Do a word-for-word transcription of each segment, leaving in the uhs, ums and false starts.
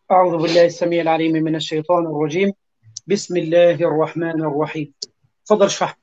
أعوذ بالله السميع العليم من الشيطان الرجيم. بسم الله الرحمن الرحيم. تفضل اشرح.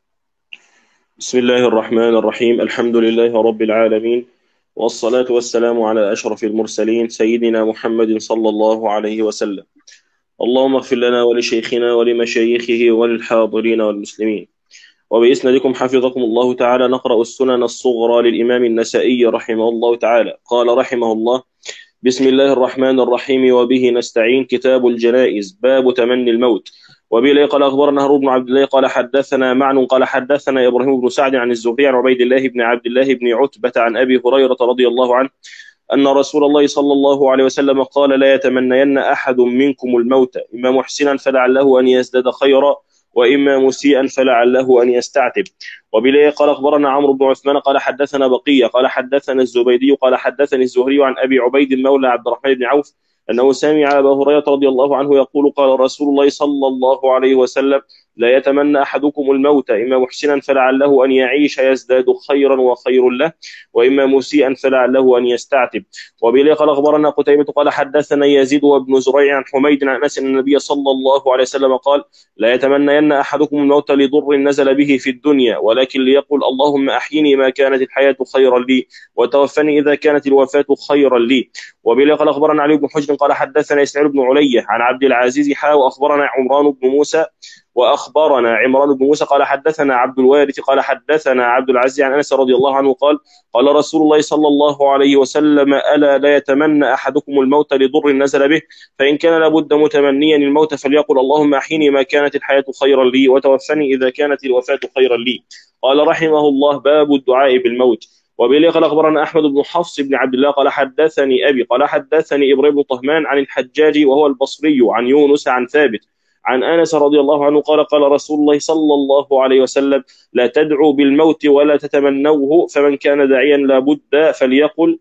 بسم الله الرحمن الرحيم. الحمد لله رب العالمين، والصلاة والسلام على أشرف المرسلين سيدنا محمد صلى الله عليه وسلم. اللهم اغفر لنا ولشيخنا ولمشايخه وللحاضرين والمسلمين. وبإسندكم حفظكم الله تعالى نقرأ السنن الصغرى للإمام النسائي رحمه الله تعالى. قال رحمه الله: بسم الله الرحمن الرحيم، وبه نستعين. كتاب الجنائز، باب تمني الموت. وبه قال أخبرنا هارون بن عبد الله قال حدثنا معن قال حدثنا إبراهيم بن سعد عن الزهري عن عبيد الله بن عبد الله بن عتبة عن أبي هريرة رضي الله عنه أن رسول الله صلى الله عليه وسلم قال: لا يتمنين أحد منكم الموت، إما محسنا فلعله أن يزداد خيرا، وإما مسيئا فلعله أن يستعتب. وبه قال أخبرنا عمرو بن عثمان قال حدثنا بقية قال حدثنا الزبيدي قال حدثني الزهري عن أبي عبيد مولى عبد الرحمن بن عوف أنه سمع أبا هريرة رضي الله عنه يقول: قال رسول الله صلى الله عليه وسلم: لا يتمنى أحدكم الموت، إما محسنا فلعله أن يعيش يزداد خيرا وخير له، وإما مسيئا فلعله أن يستعتب. وبه قال أخبرنا قتيبة قال حدثنا يزيد وابن زريع عن حميد عن أنس أن النبي صلى الله عليه وسلم قال: لا يتمنين أحدكم الموت لضر نزل به في الدنيا، ولكن ليقل: اللهم أحيني ما كانت الحياة خيرا لي، وتوفني إذا كانت الوفاة خيرا لي. وبه قال أخبرنا علي بن حجر قال حدثنا إسماعيل بن علية عن عبد العزيز حا وأخبرنا عمران بن موسى وأخبرنا عمران بن موسى قال حدثنا عبد الوارث قال حدثنا عبد العزيز عن أنس رضي الله عنه قال: قال رسول الله صلى الله عليه وسلم: ألا لا يتمنى أحدكم الموت لضر نزل به، فإن كان لابد متمنيا الموت فليقل: اللهم أحيني ما كانت الحياة خيرا لي، وتوفني إذا كانت الوفاة خيرا لي. قال رحمه الله: باب الدعاء بالموت. وبه قال أخبرنا أحمد بن حفص بن عبد الله قال حدثني أبي قال حدثني إبراهيم بن طهمان عن الحجاج وهو البصري عن يونس عن ثابت عن أنس رضي الله عنه قال: قال رسول الله صلى الله عليه وسلم: لا تدعوا بالموت ولا تتمنوه، فمن كان داعيا لابد فليقل: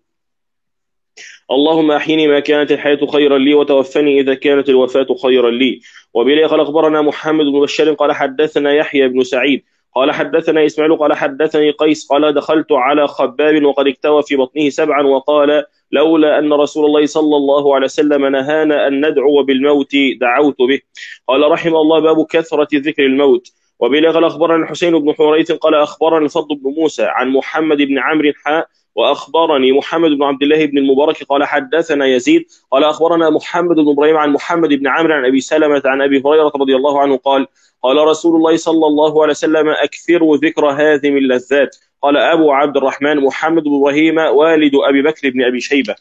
اللهم أحيني ما كانت الحياة خيرا لي، وتوفني إذا كانت الوفاة خيرا لي. وبه قال أخبرنا محمد بن بشار قال حدثنا يحيى بن سعيد قال حدثنا إسماعيل قال حدثني قيس قال: دخلت على خباب وقد اكتوى في بطنه سبعا، وقال: لولا أن رسول الله صلى الله عليه وسلم نهانا أن ندعو بالموت دعوت به. قال رحمه الله: باب كثرة ذكر الموت. وبه قال أخبرنا الحسين بن حريث قال أخبرنا الفضل بن موسى عن محمد بن عمرو حاء وأخبرني محمد بن عبد الله بن المبارك قال حدثنا يزيد قال أخبرنا محمد بن إبراهيم عن محمد بن عمرو عن أبي سلمة عن أبي هريرة رضي الله عنه قال: قال رسول الله صلى الله عليه وسلم: أكثروا ذكر هذه من اللذات. قال أبو عبد الرحمن محمد بن إبراهيم والد أبي بكر بن أبي شيبة.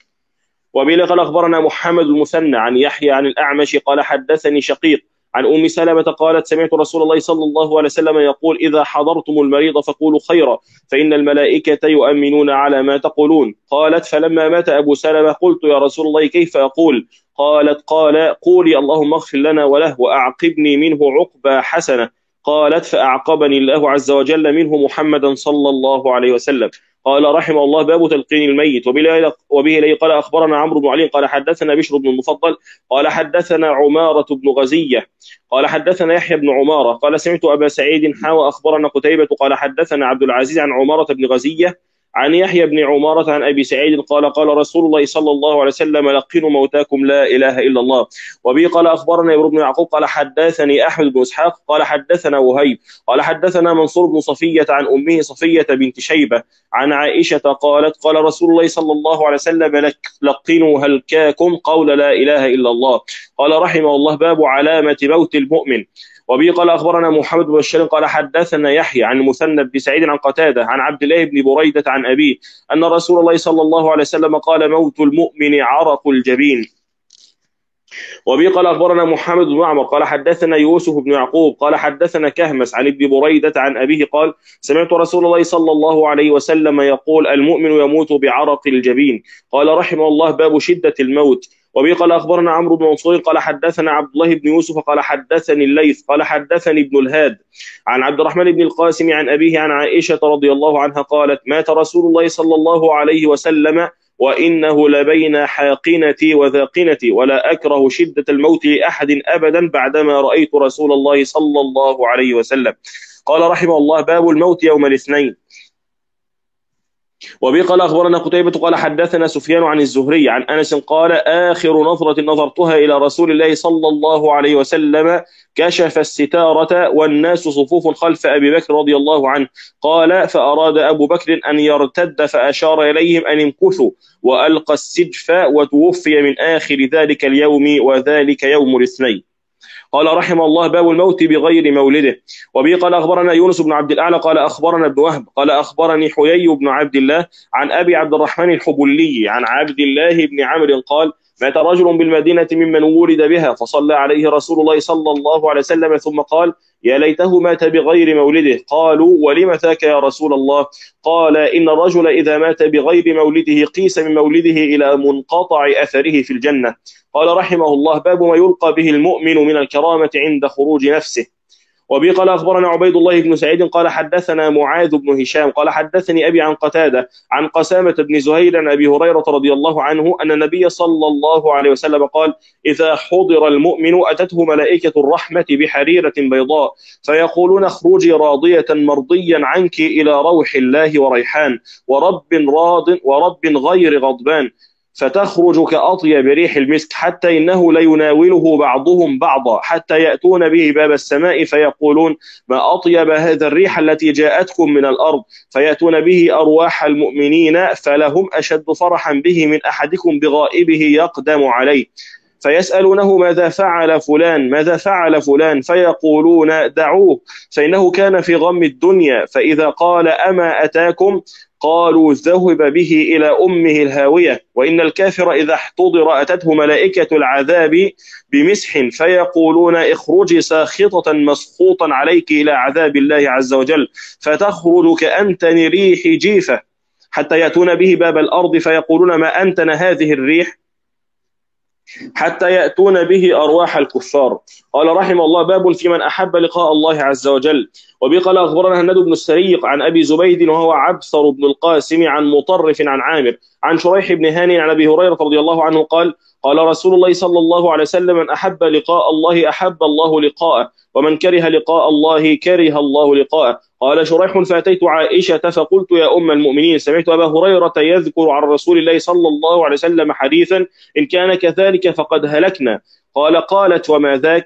وبه قال أخبرنا محمد المثنى عن يحيى عن الأعمش قال حدثني شقيق عن أم سلمة قالت: سمعت رسول الله صلى الله عليه وسلم يقول: إذا حضرتم المريض فقولوا خيرا، فإن الملائكة يؤمنون على ما تقولون. قالت: فلما مات أبو سلمة قلت: يا رسول الله كيف أقول؟ قالت: قال: قولي اللهم اغفر لنا وله وأعقبني منه عقبى حسنة. قالت: فأعقبني الله عز وجل منه محمدا صلى الله عليه وسلم. قال رحمه الله: باب تلقين الميت. وبه لي قال أخبرنا عمرو بن علي قال حدثنا بشر بن المفضل قال حدثنا عمارة بن غزية قال حدثنا يحيى بن عمارة قال: سمعت أبا سعيد حا وأخبرنا قتيبة قال حدثنا عبد العزيز عن عمارة بن غزية عن يحيى بن عمارة عن أبي سعيد قال: قال رسول الله صلى الله عليه وسلم: لقنوا موتاكم لا إله إلا الله. وبه قال أخبرنا ابن بن يعقوب قال حدثني أحمد بن إسحاق قال حدثنا وهيب قال حدثنا منصور بن صفية عن أمه صفية بنت شيبة عن عائشة قالت: قال رسول الله صلى الله عليه وسلم: لك لقنوا هلكاكم قول لا إله إلا الله. قال رحمه الله: باب علامة موت المؤمن. وبه قال أخبرنا محمد بن بشار قال حدثنا يحيى عن المثنى بن سعيد عن قتادة عن عبد الله بن بريدة عن أبيه أن رسول الله صلى الله عليه وسلم قال: موت المؤمن عرق الجبين. وبه قال أخبرنا محمد بن معمر قال حدثنا يوسف بن يعقوب قال حدثنا كهمس عن ابن بريدة عن أبيه قال: سمعت رسول الله صلى الله عليه وسلم يقول: المؤمن يموت بعرق الجبين. قال رحمه الله: باب شدة الموت. وبه قال أخبرنا عمرو بن منصور قال حدثنا عبد الله بن يوسف قال حدثني الليث قال حدثني ابن الهاد عن عبد الرحمن بن القاسم عن أبيه عن عائشة رضي الله عنها قالت: مات رسول الله صلى الله عليه وسلم وإنه لبين حاقنتي وذاقنتي، ولا أكره شدة الموت لأحد أبدا بعدما رأيت رسول الله صلى الله عليه وسلم. قال رحمه الله: باب الموت يوم الاثنين. وبه قال أخبرنا قتيبة قال حدثنا سفيان عن الزهري عن أنس قال آخر نظرة نظرتها إلى رسول الله صلى الله عليه وسلم كشف الستارة والناس صفوف خلف أبي بكر رضي الله عنه، قال فأراد أبو بكر أن يرتد فأشار إليهم أن امكثوا وألقى السجف وتوفي من آخر ذلك اليوم وذلك يوم الاثنين. قال رحمه الله باب الموت بغير مولده. وبه قال أخبرنا يونس بن عبد الأعلى قال أخبرنا ابن وهب قال أخبرني حيي بن عبد الله عن أبي عبد الرحمن الحبلي عن عبد الله بن عمرو قال مات رجل بالمدينة ممن ولد بها فصلى عليه رسول الله صلى الله عليه وسلم ثم قال يا ليته مات بغير مولده. قالوا ولم ذاك يا رسول الله؟ قال إن الرجل إذا مات بغير مولده قيس من مولده إلى منقطع أثره في الجنة. قال رحمه الله باب ما يلقى به المؤمن من الكرامة عند خروج نفسه. وبه قال أخبرنا عبيد الله بن سعيد قال حدثنا معاذ بن هشام قال حدثني أبي عن قتادة عن قسامة بن زهير عن أبي هريرة رضي الله عنه أن النبي صلى الله عليه وسلم قال إذا حضر المؤمن أتته ملائكة الرحمة بحريرة بيضاء فيقولون اخرجي راضية مرضيا عنك إلى روح الله وريحان ورب راض ورب غير غضبان، فتخرج كأطيب ريح المسك حتى إنه ليناوله بعضهم بعضا حتى يأتون به باب السماء فيقولون ما أطيب هذا الريح التي جاءتكم من الأرض، فيأتون به أرواح المؤمنين فلهم أشد فرحا به من أحدكم بغائبه يقدم عليه، فيسألونه ماذا فعل فلان ماذا فعل فلان فيقولون دعوه فإنه كان في غم الدنيا، فإذا قال أما أتاكم قالوا ذهب به إلى أمه الهاوية. وإن الكافر إذا احتضر أتته ملائكة العذاب بمسح فيقولون اخرجي ساخطة مسخوطا عليك إلى عذاب الله عز وجل، فتخرج كأنتن ريح جيفة حتى يأتون به باب الأرض فيقولون ما أنتن هذه الريح حتى يأتون به أرواح الكفار. قال رحمه الله باب في من أحب لقاء الله عز وجل. وبه قال أخبرنا هناد بن السريق عن أبي زبيد وهو عبثر بن القاسم عن مطرف عن عامر عن شريح بن هاني عن أبي هريرة رضي الله عنه قال قال رسول الله صلى الله عليه وسلم من أحب لقاء الله أحب الله لقاءه ومن كره لقاء الله كره الله لقاءه. قال شريح فأتيت عائشة فقلت يا أم المؤمنين سمعت أبا هريرة يذكر عن رسول الله صلى الله عليه وسلم حديثا إن كان كذلك فقد هلكنا. قال قالت وما ذاك؟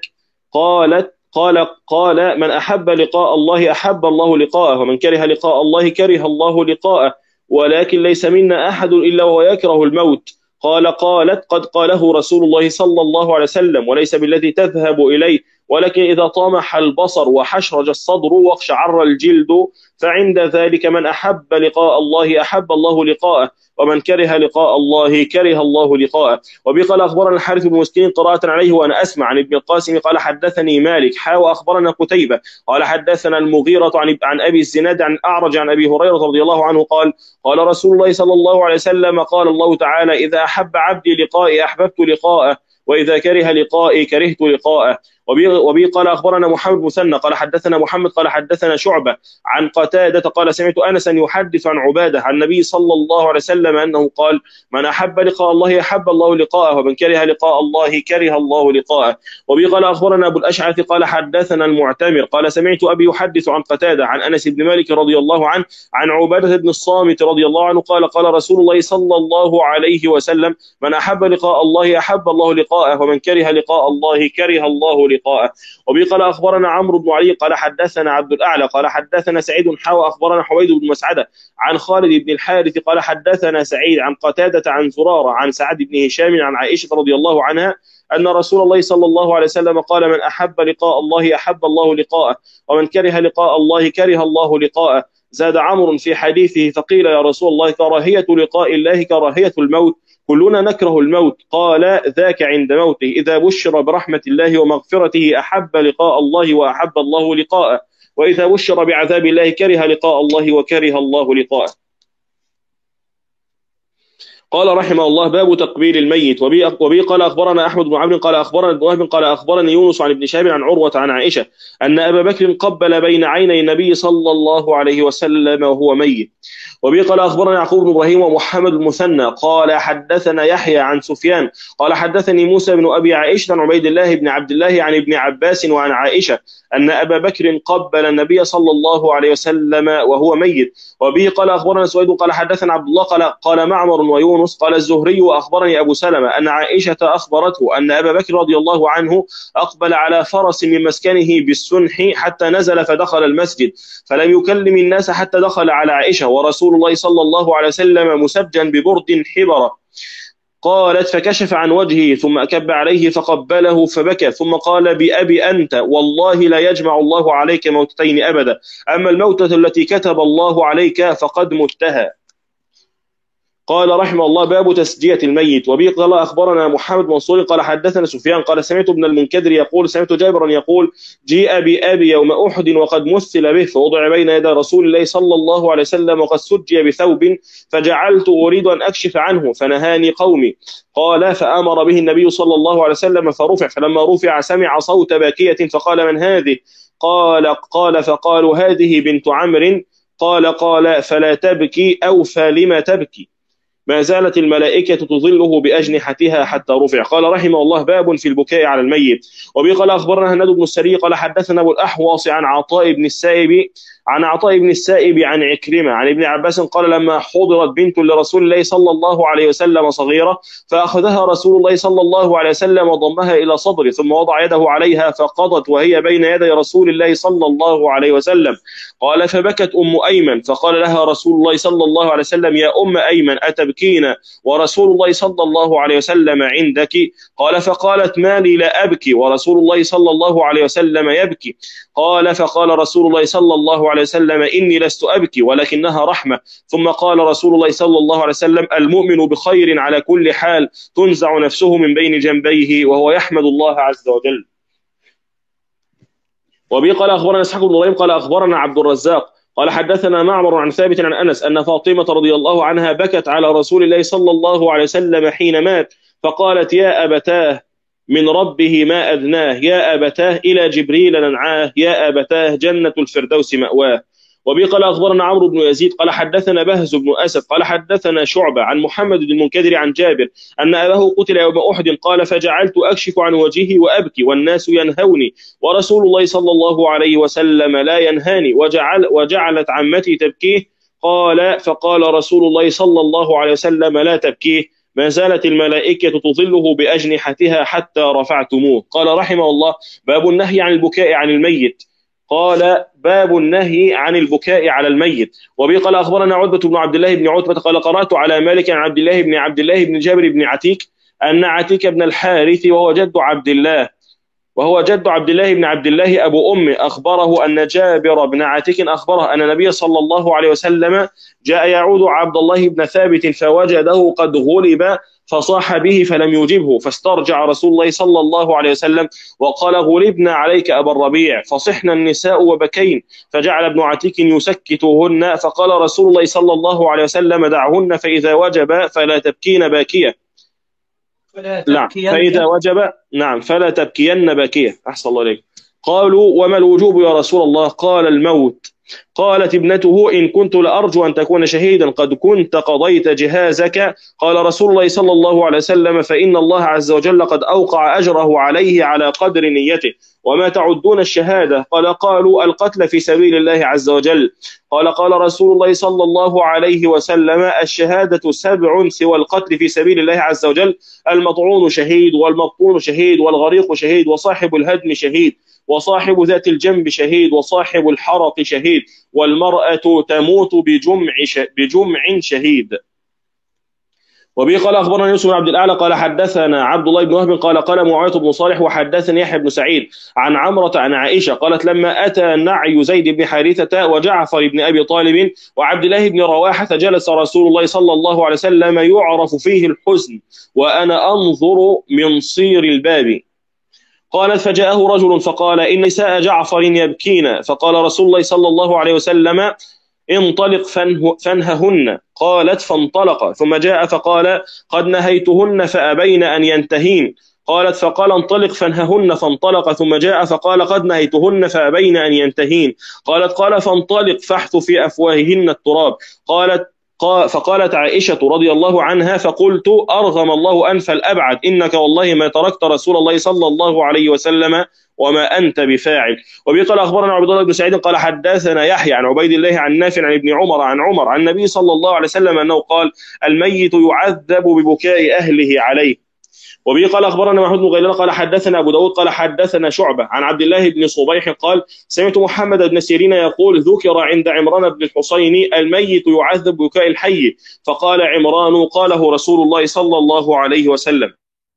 قالت قال قال من أحب لقاء الله أحب الله لقاءه ومن كره لقاء الله كره الله لقاءه ولكن ليس منا أحد إلا وهو يكره الموت. قال قالت قد قاله رسول الله صلى الله عليه وسلم وليس بالذي تذهب إليه ولكن إذا طامح البصر وحشرج الصدر واقشعر الجلد فعند ذلك من أحب لقاء الله أحب الله لقاءه ومن كره لقاء الله كره الله لقاءه. وبه قال أخبرنا الحارث بن مسكين قراءة عليه وأنا أسمع عن ابن القاسم قال حدثني مالك حا وأخبرنا قتيبة قال حدثنا المغيرة عن عن أبي الزناد عن أعرج عن أبي هريرة رضي الله عنه قال قال رسول الله صلى الله عليه وسلم قال الله تعالى إذا أحب عبدي لقائي أحببت لقاءه وإذا كره لقائي كرهت لقاءه. وبه قال أخبرنا محمد مثنى قال حدثنا محمد قال حدثنا شعبة عن قتادة قال سمعت أنسا يحدث عن عبادة عن النبي صلى الله عليه وسلم أنه قال من أحب لقاء الله أحب الله لقاءه ومن كره لقاء الله كره الله لقاءه. وبه قال أخبرنا أبو الأشعث قال حدثنا المعتمر قال سمعت أبي يحدث عن قتادة عن أنس بن مالك رضي الله عنه عن عبادة بن الصامت رضي الله عنه قال قال رسول الله صلى الله عليه وسلم من أحب لقاء الله أحب الله لقاءه ومن كره لقاء الله كره الله لقاءه. وبه قال أخبرنا عمرو بن علي قال حدثنا عبد الأعلى قال حدثنا سعيد حاوى أخبرنا حويد بن مسعدة عن خالد بن الحارث قال حدثنا سعيد عن قتادة عن زرارة عن سعد بن هشام عن عائشة رضي الله عنها أن رسول الله صلى الله عليه وسلم قال من أحب لقاء الله أحب الله لقاءه ومن كره لقاء الله كره الله لقاءه. زاد عمرو في حديثه فقيل يا رسول الله كراهية لقاء الله كراهية الموت كلنا نكره الموت قال ذاك عند موته إذا بشر برحمة الله ومغفرته أحب لقاء الله وأحب الله لقاءه وإذا بشر بعذاب الله كره لقاء الله وكره الله لقاءه. قال رحمه الله: باب تقبيل الميت. وبه وبه قال اخبرنا احمد بن عمرو قال اخبرنا ابن وهب قال اخبرني يونس عن ابن شهاب عن عروه عن عائشه ان ابا بكر قبل بين عيني النبي صلى الله عليه وسلم وهو ميت. وبه قال اخبرنا يعقوب بن ابراهيم ومحمد المثنى قال حدثنا يحيى عن سفيان قال حدثني موسى بن ابي عائشه عن عبيد الله بن عبد الله عن ابن عباس وعن عائشه ان ابا بكر قبل النبي صلى الله عليه وسلم وهو ميت. وبه قال اخبرنا سويد قال حدثنا عبد الله قال قال معمر ويونس قال الزهري واخبرني ابو سلمه ان عائشه اخبرته ان ابا بكر رضي الله عنه اقبل على فرس من مسكنه بالسنح حتى نزل فدخل المسجد فلم يكلم الناس حتى دخل على عائشه ورسول الله صلى الله عليه وسلم مسجا ببرد حبره. قالت فكشف عن وجهه ثم أكب عليه فقبله فبكى ثم قال بأبي أنت والله لا يجمع الله عليك موتتين أبدا أما الموتة التي كتب الله عليك فقد متها. قال رحمه الله: باب تسجية الميت. وبه قال أخبرنا محمد منصور قال حدثنا سفيان قال سمعت ابن المنكدر يقول سمعت جابرا يقول: جيء بأبي يوم أحد وقد مثل به فوضع بين يدي رسول الله صلى الله عليه وسلم وقد سجي بثوب فجعلت أريد أن أكشف عنه فنهاني قومي. قال فأمر به النبي صلى الله عليه وسلم فرفع فلما رفع سمع صوت باكية فقال: من هذه؟ قال قال فقالوا: هذه بنت عمرو. قال قال فلا تبكي أو فلم تبكي ما زالت الملائكة تظله بأجنحتها حتى رفع. قال رحمه الله: باب في البكاء على الميت. وبه قال أخبرنا هناد بن السري قال حدثنا أبو الأحوص عن عطاء بن السائب عن عطاء بن السائب عن عكرمة عن ابن عباس قال: لما حضرت بنت لرسول الله صلى الله عليه وسلم صغيرة فأخذها رسول الله صلى الله عليه وسلم وضمها إلى صدره ثم وضع يده عليها فقضت وهي بين يدي رسول الله صلى الله عليه وسلم. قال فبكت أم أيمن فقال لها رسول الله صلى الله عليه وسلم: يا أم أيمن أتبكين ورسول الله صلى الله عليه وسلم عندك؟ قال فقالت: ما لي لا أبكي ورسول الله صلى الله عليه وسلم يبكي. قال فقال رسول الله صلى الله عليه وسلم: إني لست أبكي ولكنها رحمة. ثم قال رسول الله صلى الله عليه وسلم: المؤمن بخير على كل حال تنزع نفسه من بين جنبيه وهو يحمد الله عز وجل. وبه قال أخبرنا إسحاق بن إبراهيم قال أخبرنا عبد الرزاق قال حدثنا معمر عن ثابت عن أنس أن فاطمة رضي الله عنها بكت على رسول الله صلى الله عليه وسلم حين مات فقالت: يا أبتاه من ربه ما أدناه يا أبتاه إلى جبريل ننعاه يا أبتاه جنة الفردوس مأواه. وبه قال أخبرنا عمرو بن يزيد قال حدثنا بهز بن أسد قال حدثنا شعبة عن محمد بن المنكدر عن جابر أن أباه قتل يوم أحد قال فجعلت أكشف عن وجهه وأبكي والناس ينهوني ورسول الله صلى الله عليه وسلم لا ينهاني وجعل وجعلت عمتي تبكيه. قال فقال رسول الله صلى الله عليه وسلم: لا تبكيه ما زالت الملائكة تظله بأجنحتها حتى رفعتموه. قال رحمه الله: باب النهي عن البكاء عن الميت. قال: باب النهي عن البكاء على الميت. وبه قال أخبرنا عتبة بن عبد الله بن عتبة قال قرأت على مالك عن عبد الله بن عبد الله بن جابر بن عتيك أن عتيك بن الحارث وهو جد عبد الله وهو جد عبد الله بن عبد الله أبو أم أخبره أن جابر بن عتيك أخبره أن النبي صلى الله عليه وسلم جاء يعود عبد الله بن ثابت فوجده قد غلب فصاح به فلم يجبه فاسترجع رسول الله صلى الله عليه وسلم وقال: غلبنا عليك أبا الربيع. فصحنا النساء وبكين فجعل ابن عتيك يسكتهن فقال رسول الله صلى الله عليه وسلم: دعهن فإذا وجب فلا تبكين باكية. فلا نعم تبكين فإذا وجب نعم فلا تبكين باكية. أحسن الله إليك. قالوا: وما الوجوب يا رسول الله؟ قال: الموت. قالت ابنته: إن كنت لأرجو أن تكون شهيدا قد كنت قضيت جهازك. قال رسول الله صلى الله عليه وسلم: فإن الله عز وجل قد أوقع أجره عليه على قدر نيته. وما تعدون الشهادة؟ قال: قالوا: القتل في سبيل الله عز وجل. قال: قال رسول الله صلى الله عليه وسلم: الشهادة سبع سوى القتل في سبيل الله عز وجل: المطعون شهيد والمبطون شهيد والغريق شهيد وصاحب الهدم شهيد وصاحب ذات الجنب شهيد وصاحب الحرق شهيد والمرأة تموت بجمع بجمع شهيد. وبه قال أخبرنا يوسف بن عبد الأعلى قال حدثنا عبد الله بن وهب قال قال معاوية بن صالح وحدثني يحيى بن سعيد عن عمرة عن عائشة قالت: لما أتى نعي زيد بن حارثة وجعفر بن أبي طالب وعبد الله بن رواحة جلس رسول الله صلى الله عليه وسلم يعرف فيه الحزن وأنا أنظر من صير الباب. قالت: فجاءه رجل فقال: إن نساء جعفر يبكين. فقال رسول الله صلى الله عليه وسلم: انطلق فانه فانههن. قالت فانطلق، ثم جاء فقال قد نهيتهن فأبين أن ينتهين. قالت فقال انطلق فانههن، فانطلق، ثم جاء فقال قد نهيتهن فأبين أن ينتهين. قالت قال فانطلق فاحث في أفواههن التراب. قالت فقالت عائشة رضي الله عنها فقلت أرغم الله أنف الأبعد، إنك والله ما تركت رسول الله صلى الله عليه وسلم وما أنت بفاعل. وبه قال أخبرنا عبد الله بن سعيد قال حدثنا يحيى عن عبيد الله عن نافع عن ابن عمر عن عمر عن النبي صلى الله عليه وسلم أنه قال الميت يعذب ببكاء أهله عليه. وبه قال أخبرنا محمود بن غيلان قال حدثنا أبو داود قال حدثنا شعبة عن عبد الله بن صبيح قال سمعت محمد بن سيرين يقول ذكر عند عمران بن الحصين الميت يعذب ببكاء الحي، فقال عمران قاله رسول الله صلى الله عليه وسلم.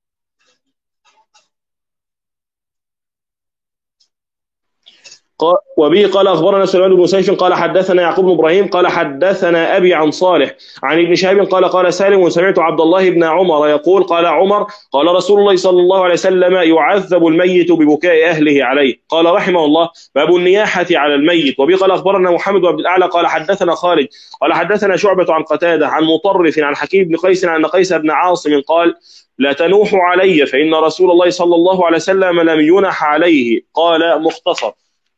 وبه قال أخبرنا سليمان بن سيف قال حدثنا يعقوب بن إبراهيم قال حدثنا أبي عن صالح عن ابن شهاب قال قال سالم وسمعت عبد الله بن عمر يقول قال عمر قال رسول الله صلى الله عليه وسلم يعذب الميت ببكاء أهله عليه. قال رحمه الله باب النياحة على الميت. وبه قال أخبرنا محمد بن الأعلى قال حدثنا خالد قال حدثنا شعبة عن قتادة عن مطرف عن حكيم بن قيس عن قيس بن عاصم قال لا تنوحوا علي فإن رسول الله صلى الله عليه وسلم لم ينح عليه. قال مختصر.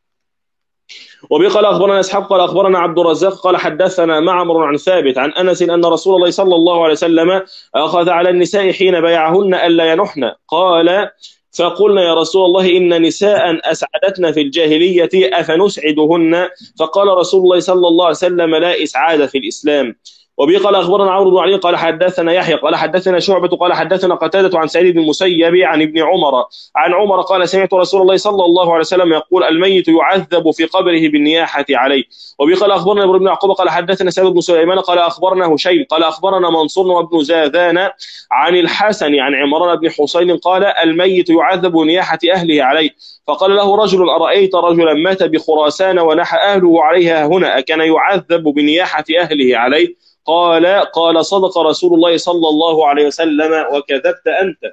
وبه قال أخبرنا إسحاق قال أخبرنا عبد الرزاق قال حدثنا معمر عن ثابت عن أنس أن رسول الله صلى الله عليه وسلم أخذ على النساء حين بايعهن ألا ينحن. قال فقلنا يا رسول الله إن نساء أسعدتنا في الجاهلية أفنسعدهن؟ فقال رسول الله صلى الله عليه وسلم لا إسعاد في الإسلام. وبه قال أخبرنا عمرو بن علي قال حدثنا يحيى قال حدثنا شعبة قال حدثنا قتادة عن سعيد بن المسيب عن ابن عمر عن عمر قال سمعت رسول الله صلى الله عليه وسلم يقول الميت يعذب في قبره بالنياحة عليه. وبه قال أخبرنا ابن يعقوب قال حدثنا سعيد بن سليمان قال أخبرنا هشيم قال أخبرنا منصور وابن زاذان عن الحسن عن عمران بن حسين قال الميت يعذب بنياحة أهله عليه. فقال له رجل أرأيت رجلا مات بخراسان ونحى أهله عليها هنا أكان يعذب بنياحة أهله عليه؟ قال قال صدق رسول الله صلى الله عليه وسلم وكذبت أنت.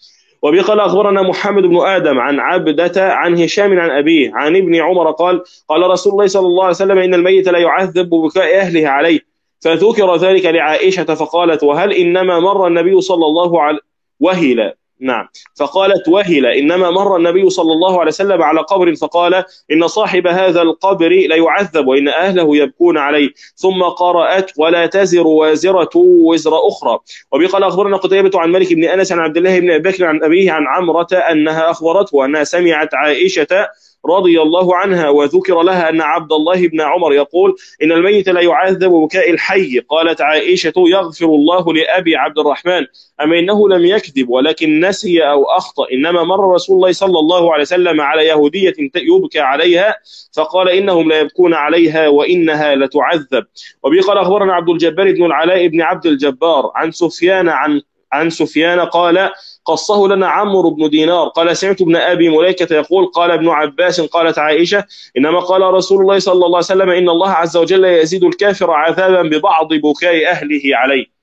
وبه قال أخبرنا محمد بن آدم عن عبدة عن هشام عن أبيه عن ابن عمر قال قال رسول الله صلى الله عليه وسلم إن الميت لا يعذب ببكاء أهله عليه. فذكر ذلك لعائشة فقالت وهل إنما مر النبي صلى الله عليه وهل نعم فقالت وهل إنما مر النبي صلى الله عليه وسلم على قبر فقال إن صاحب هذا القبر لا يعذب وإن أهله يبكون عليه. ثم قرأت ولا تزر وازرة وزر أخرى. وبه قال أخبرنا قتيبة عن مالك بن أنس عن عبد الله بن أبي بكر عن أبيه عن عمرة أنها أخبرته أنها سمعت عائشة رضي الله عنها وذكر لها أن عبد الله بن عمر يقول إن الميت لا يعذب بكاء الحي. قالت عائشة يغفر الله لأبي عبد الرحمن أما إنه لم يكذب ولكن نسي أو أخطأ إنما مر رسول الله صلى الله عليه وسلم على يهودية يبكى عليها فقال إنهم لا يبكون عليها وإنها لتعذب. وبه قال أخبرنا عبد الجبار بن العلاء بن عبد الجبار عن سفيان عن عن سفيان قال قصه لنا عمرو بن دينار قال سمعت ابن أبي مليكة يقول قال ابن عباس قالت عائشة إنما قال رسول الله صلى الله عليه وسلم إن الله عز وجل يزيد الكافر عذابا ببعض بكاء أهله عليه.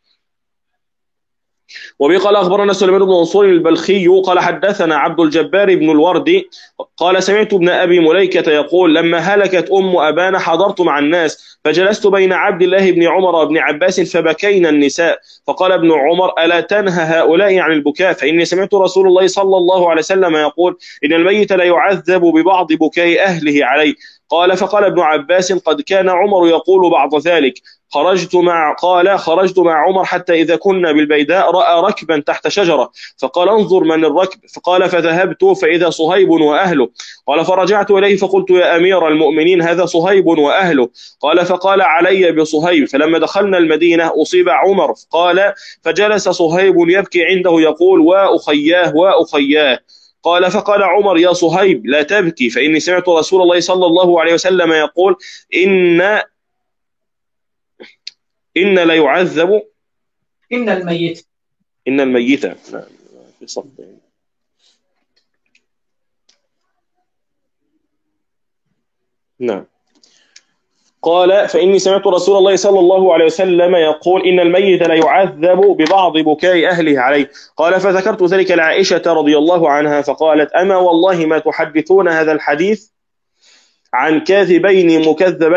وبه قال أخبرنا سليمان بن منصور البلخي قال حدثنا عبد الجبار بن الوردي قال سمعت ابن أبي مليكة يقول لما هلكت أم أبان حضرت مع الناس فجلست بين عبد الله بن عمر وابن عباس فبكينا النساء فقال ابن عمر ألا تنهى هؤلاء عن البكاء فإني سمعت رسول الله صلى الله عليه وسلم يقول إن الميت لا يعذب ببعض بكاء أهله عليه. قال فقال ابن عباس قد كان عمر يقول بعض ذلك. خرجت مع قال خرجت مع عمر حتى إذا كنا بالبيداء رأى ركبا تحت شجرة فقال انظر من الركب فقال فذهبت فإذا صهيب وأهله. قال فرجعت إليه فقلت يا أمير المؤمنين هذا صهيب وأهله. قال فقال علي بصهيب. فلما دخلنا المدينة أصيب عمر قال فجلس صهيب يبكي عنده يقول وأخياه وأخياه. قال فقال عمر يا صهيب لا تبكي فإني سمعت رسول الله صلى الله عليه وسلم يقول إن إن لا يعذب إن الميت إن الميت نعم في صف نعم قال فإني سمعت رسول الله صلى الله عليه وسلم يقول إن الميت لا يعذب ببعض بكاء أهله عليه. قال فذكرت ذلك لعائشة رضي الله عنها فقالت أما والله ما تحدثون هذا الحديث عن كاذبين مكذبين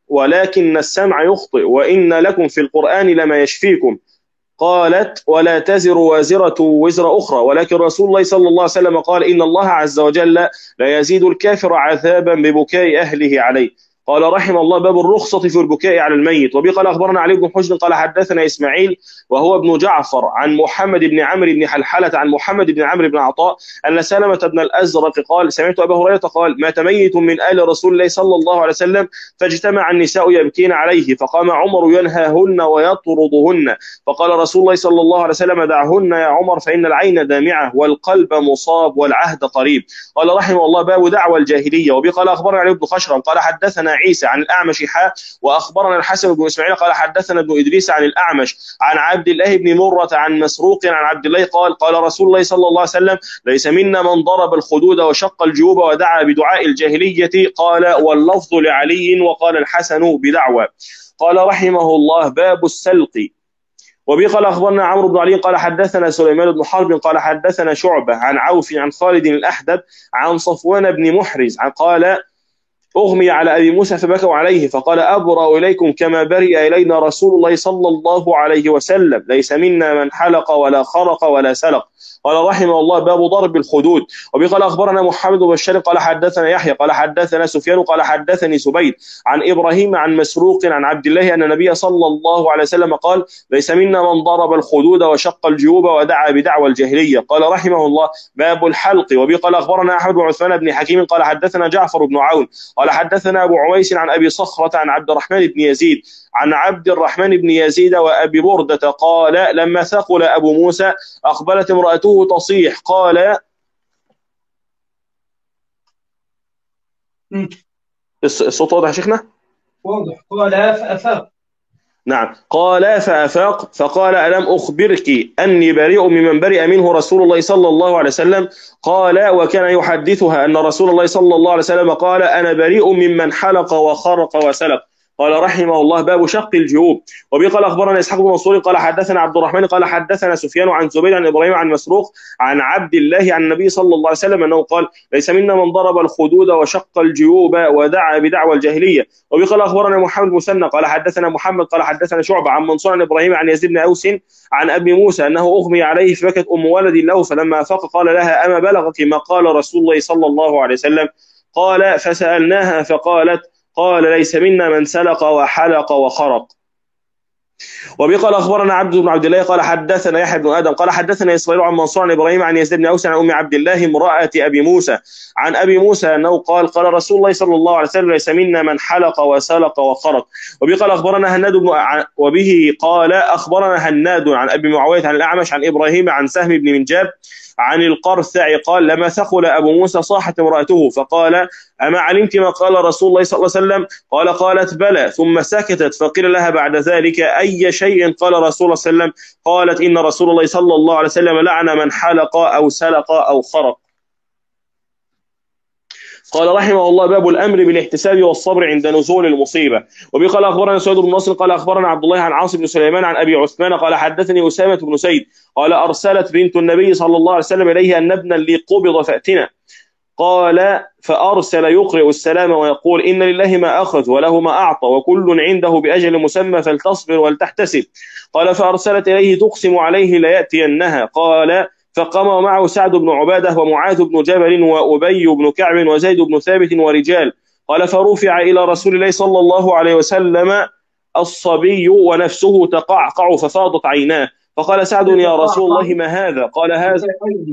ولكن السمع يخطئ، وإن لكم في القرآن لما يشفيكم. قالت: ولا تزر وازرة وزر أخرى، ولكن رسول الله صلى الله عليه وسلم قال: إن الله عز وجل لا يزيد الكافر عذابا ببكاء أهله عليه. قال رحمه الله: باب الرخصة في البكاء على الميت. وبه قال أخبرنا علي بن حجر قال حدثنا إسماعيل وهو ابن جعفر عن محمد بن عمرو بن حلحلة عن محمد بن عمرو بن عطاء أن سلمة بن الأزرق قال: سمعت أبا هريرة قال: مات ميت من آل رسول الله صلى الله عليه وسلم فاجتمع النساء يبكين عليه، فقام عمر ينهاهن ويطردهن، فقال رسول الله صلى الله عليه وسلم: دعهن يا عمر فإن العين دامعة والقلب مصاب والعهد قريب. قال رحمه الله: باب دعوى الجاهلية. وبه قال أخبرنا علي بن خشرم قال حدثنا عيسى عن الأعمش حاء، وأخبرنا الحسن بن إسماعيل قال حدثنا ابن إدريس عن الأعمش عن عبد الله بن مرة عن مسروق عن عبد الله قال: قال رسول الله صلى الله عليه وسلم: ليس منا من ضرب الخدود وشق الجيوب ودعا بدعاء الجاهلية. قال: واللفظ لعلي. وقال الحسن: بدعوى. قال رحمه الله: باب السلق. وبه قال أخبرنا عمرو بن علي قال حدثنا سليمان بن حرب قال حدثنا شعبة عن عوف عن خالد الأحدب عن صفوان بن محرز قال: أغمي على أبي موسى فبكوا عليه، فقال: أبرأ إليكم كما برئ إلينا رسول الله صلى الله عليه وسلم، ليس منا من حلق ولا خرق ولا سلق. قال رحمه الله: باب ضرب الخدود. وبه قال أخبرنا محمد بن بشار قال حدثنا يحيى قال حدثنا سفيان قال حدثني سبيل عن إبراهيم عن مسروق عن عبد الله أن النبي صلى الله عليه وسلم قال: ليس منا من ضرب الخدود وشق الجيوب ودعا بدعوى الجاهلية. قال رحمه الله: باب الحلق. وبه قال أخبرنا أحمد بن عثمان بن حكيم قال حدثنا جعفر بن عون قال حدثنا أبو عويس عن أبي صخرة عن عبد الرحمن بن يزيد عن عبد الرحمن بن يزيد وأبي بردة قال: لما ثقل أبو موسى أقبلت امرأته تصيح. قال: الصوت واضح يا شيخنا؟ واضح. قال فأفاق. نعم. قال فأفاق فقال: ألم أخبرك أني بريء ممن برئ منه رسول الله صلى الله عليه وسلم؟ قال: وكان يحدثها أن رسول الله صلى الله عليه وسلم قال: أنا بريء ممن حلق وخرق وسلق. قال رحمه الله: باب شق الجيوب. وبه قال أخبرنا إسحاق بن منصور قال حدثنا عبد الرحمن قال حدثنا سفيان عن زبير عن إبراهيم عن مسروق عن عبد الله عن النبي صلى الله عليه وسلم أنه قال: ليس منا من ضرب الخدود وشق الجيوب ودعا بدعوى الجاهلية. وبه قال أخبرنا محمد بن مسنى قال حدثنا محمد قال حدثنا شعبة عن منصور عن إبراهيم عن يزيد بن أوس عن أبي موسى أنه أغمي عليه فبكت أم ولد له، فلما أفاق قال لها: أما بلغك ما قال رسول الله صلى الله عليه وسلم؟ قال: فسألناها فقالت: قال: ليس منا من سلق وحلق وخرق. وبه قال أخبرنا عبد بن عبد الله قال حدثنا يحيى بن آدم قال حدثنا إسرائيل عن منصور عن إبراهيم عن يزيد بن أوس عن أم عبد الله امرأة أبي موسى عن أبي موسى أنه قال: قال رسول الله صلى الله عليه وسلم: ليس منا من حلق وسلق وخرق. وبه قال أخبرنا هناد بن وبه قال أخبرنا هناد عن أبي معاوية عن الأعمش عن إبراهيم عن سهم بن منجاب عن القرثع قال: لما ثقل أبو موسى صاحت امرأته فقال: أما علمت ما قال رسول الله صلى الله عليه وسلم؟ قال: قالت: بلى. ثم سكتت، فقيل لها بعد ذلك: أي شيء قال رسول الله صلى الله عليه وسلم؟ قالت: إن رسول الله صلى الله عليه وسلم لعن من حلق أو سلق أو خرق. قال رحمه الله: باب الأمر بالاحتساب والصبر عند نزول المصيبة. وبه قال أخبرنا سعيد بن نصر قال أخبرنا عبد الله عن عاصم بن سليمان عن أبي عثمان قال حدثني أسامة بن سيد قال: أرسلت بنت النبي صلى الله عليه وسلم إليه أن ابنا لي قبض فأتنا. قال: فأرسل يقرئ السلام ويقول: إن لله ما أخذ وله ما أعطى وكل عنده بأجل مسمى فلتصبر ولتحتسب. قال: فأرسلت إليه تقسم عليه ليأتينها. قال: فقام معه سعد بن عبادة ومعاذ بن جبل وأبي بن كعب وزيد بن ثابت ورجال. قال: فرفع إلى رسول الله صلى الله عليه وسلم الصبي ونفسه تقعقع ففاضت عيناه. فقال سعد: يا رسول الله ما هذا؟ قال: هذا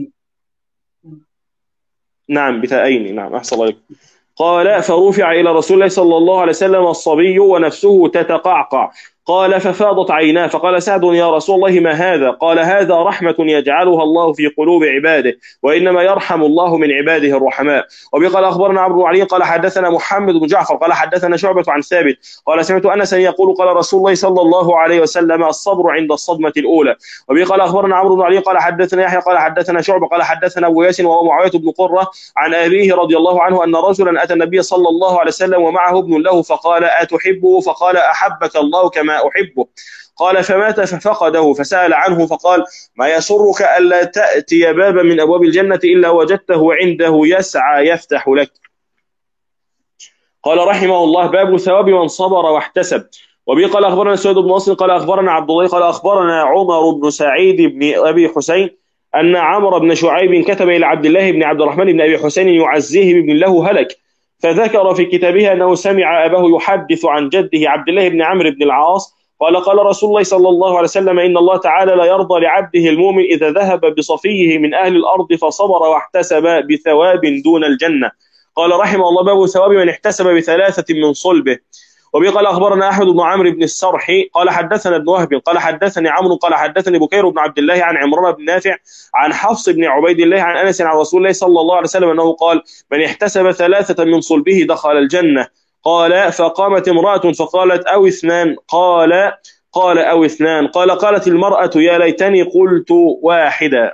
نعم بتأين. نعم أحسن الله عليك. قال: فرفع إلى رسول الله صلى الله عليه وسلم الصبي ونفسه تتقعقع. قال: ففاضت عيناه. فقال سعد: يا رسول الله ما هذا؟ قال: هذا رحمة يجعلها الله في قلوب عباده، وإنما يرحم الله من عباده الرحماء. وبه قال أخبرنا عبد بن علي قال حدثنا محمد بن جعفر قال حدثنا شعبة عن ثابت قال: سمعت أنسا يقول: قال رسول الله صلى الله عليه وسلم: الصبر عند الصدمة الأولى. وبه قال أخبرنا عمرو بن علي قال حدثنا يحيى قال حدثنا شعبة قال حدثنا أبو ياسين وهو معاوية بن قرة عن أبيه رضي الله عنه أن رجلا أتى النبي صلى الله عليه وسلم ومعه ابن له فقال: أتحبه؟ فقال: أحبك الله كما أحبه. قال: فمات ففقده فسأل عنه فقال: ما يسرك ألا تأتي بابا من أبواب الجنة إلا وجدته عنده يسعى يفتح لك. قال رحمه الله: باب ثواب من صبر واحتسب. وبه قال أخبرنا سويد بن نصر قال أخبرنا عبد الله قال أخبرنا عمر بن سعيد بن أبي حسين أن عمرو بن شعيب كتب إلى عبد الله بن عبد الرحمن بن أبي حسين يعزيه بابن له هلك، فذكر في كتابه أنه سمع أباه يحدث عن جده عبد الله بن عمرو بن العاص قال: قال رسول الله صلى الله عليه وسلم: إن الله تعالى لا يرضى لعبده المؤمن إذا ذهب بصفيه من أهل الأرض فصبر واحتسب بثواب دون الجنة. قال رحمه الله: باب ثواب من احتسب بثلاثة من صلبه. وبه قال أخبرنا أحمد بن عمرو بن السرحي قال حدثنا ابن وهب قال حدثني عمرو قال حدثني بكير بن عبد الله عن عمران بن نافع عن حفص بن عبيد الله عن أنس عن رسول الله صلى الله عليه وسلم أنه قال: من احتسب ثلاثة من صلبه دخل الجنة. قال: فقامت امرأة فقالت: أو اثنان؟ قال قال أو اثنان. قال: قالت المرأة: يا ليتني قلت واحدا.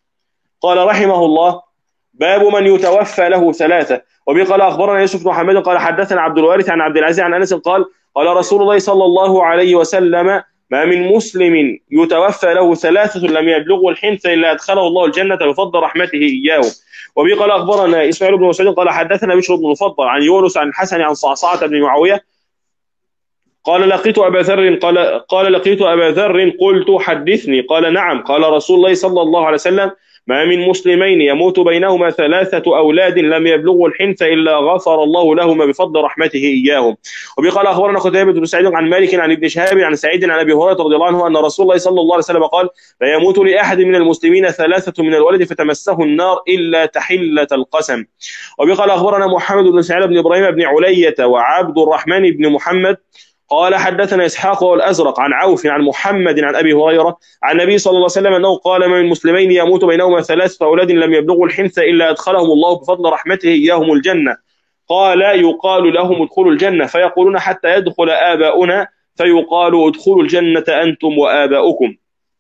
قال رحمه الله: باب من يتوفى له ثلاثة. وبه قال أخبرنا يوسف بن حماد قال حدثنا عبد الوارث عن عبد العزيز عن أنس قال: قال رسول الله صلى الله عليه وسلم: ما من مسلم يتوفى له ثلاثة لم يبلغوا الحنث إلا أدخله الله الجنة بفضل رحمته إياهم. وبه قال أخبرنا إسماعيل بن مسعود قال حدثنا بشر بن المفضل عن يونس عن الحسن عن صعصعة بن معاوية قال: لقيت أبا ذر قال قال لقيت أبا ذر قلت: حدثني. قال: نعم. قال رسول الله صلى الله عليه وسلم: ما من مسلمين يموت بينهما ثلاثة أولاد لم يبلغوا الحنث إلا غفر الله لهما بفضل رحمته إياهم. وبه قال أخبرنا قتيبة بن سعيد عن مالك عن ابن شهاب عن سعيد عن أبي هريرة رضي الله عنه أن رسول الله صلى الله عليه وسلم قال: لا يموت لأحد من المسلمين ثلاثة من الولد فتمسه النار إلا تحلة القسم. وبه قال أخبرنا محمد بن سعيد بن إبراهيم بن علية وعبد الرحمن بن محمد قال حدثنا إسحاق والأزرق عن عوف عن محمد عن أبي هريرة عن النبي صلى الله عليه وسلم أنه قال: ما من مسلمين يموت بينهما ثلاثة أولاد لم يبلغوا الحنث إلا أدخلهم الله بفضل رحمته إياهم الجنة. قال: يقال لهم ادخلوا الجنة فيقولون: حتى يدخل آباؤنا، فيقال: ادخلوا الجنة أنتم وآباؤكم.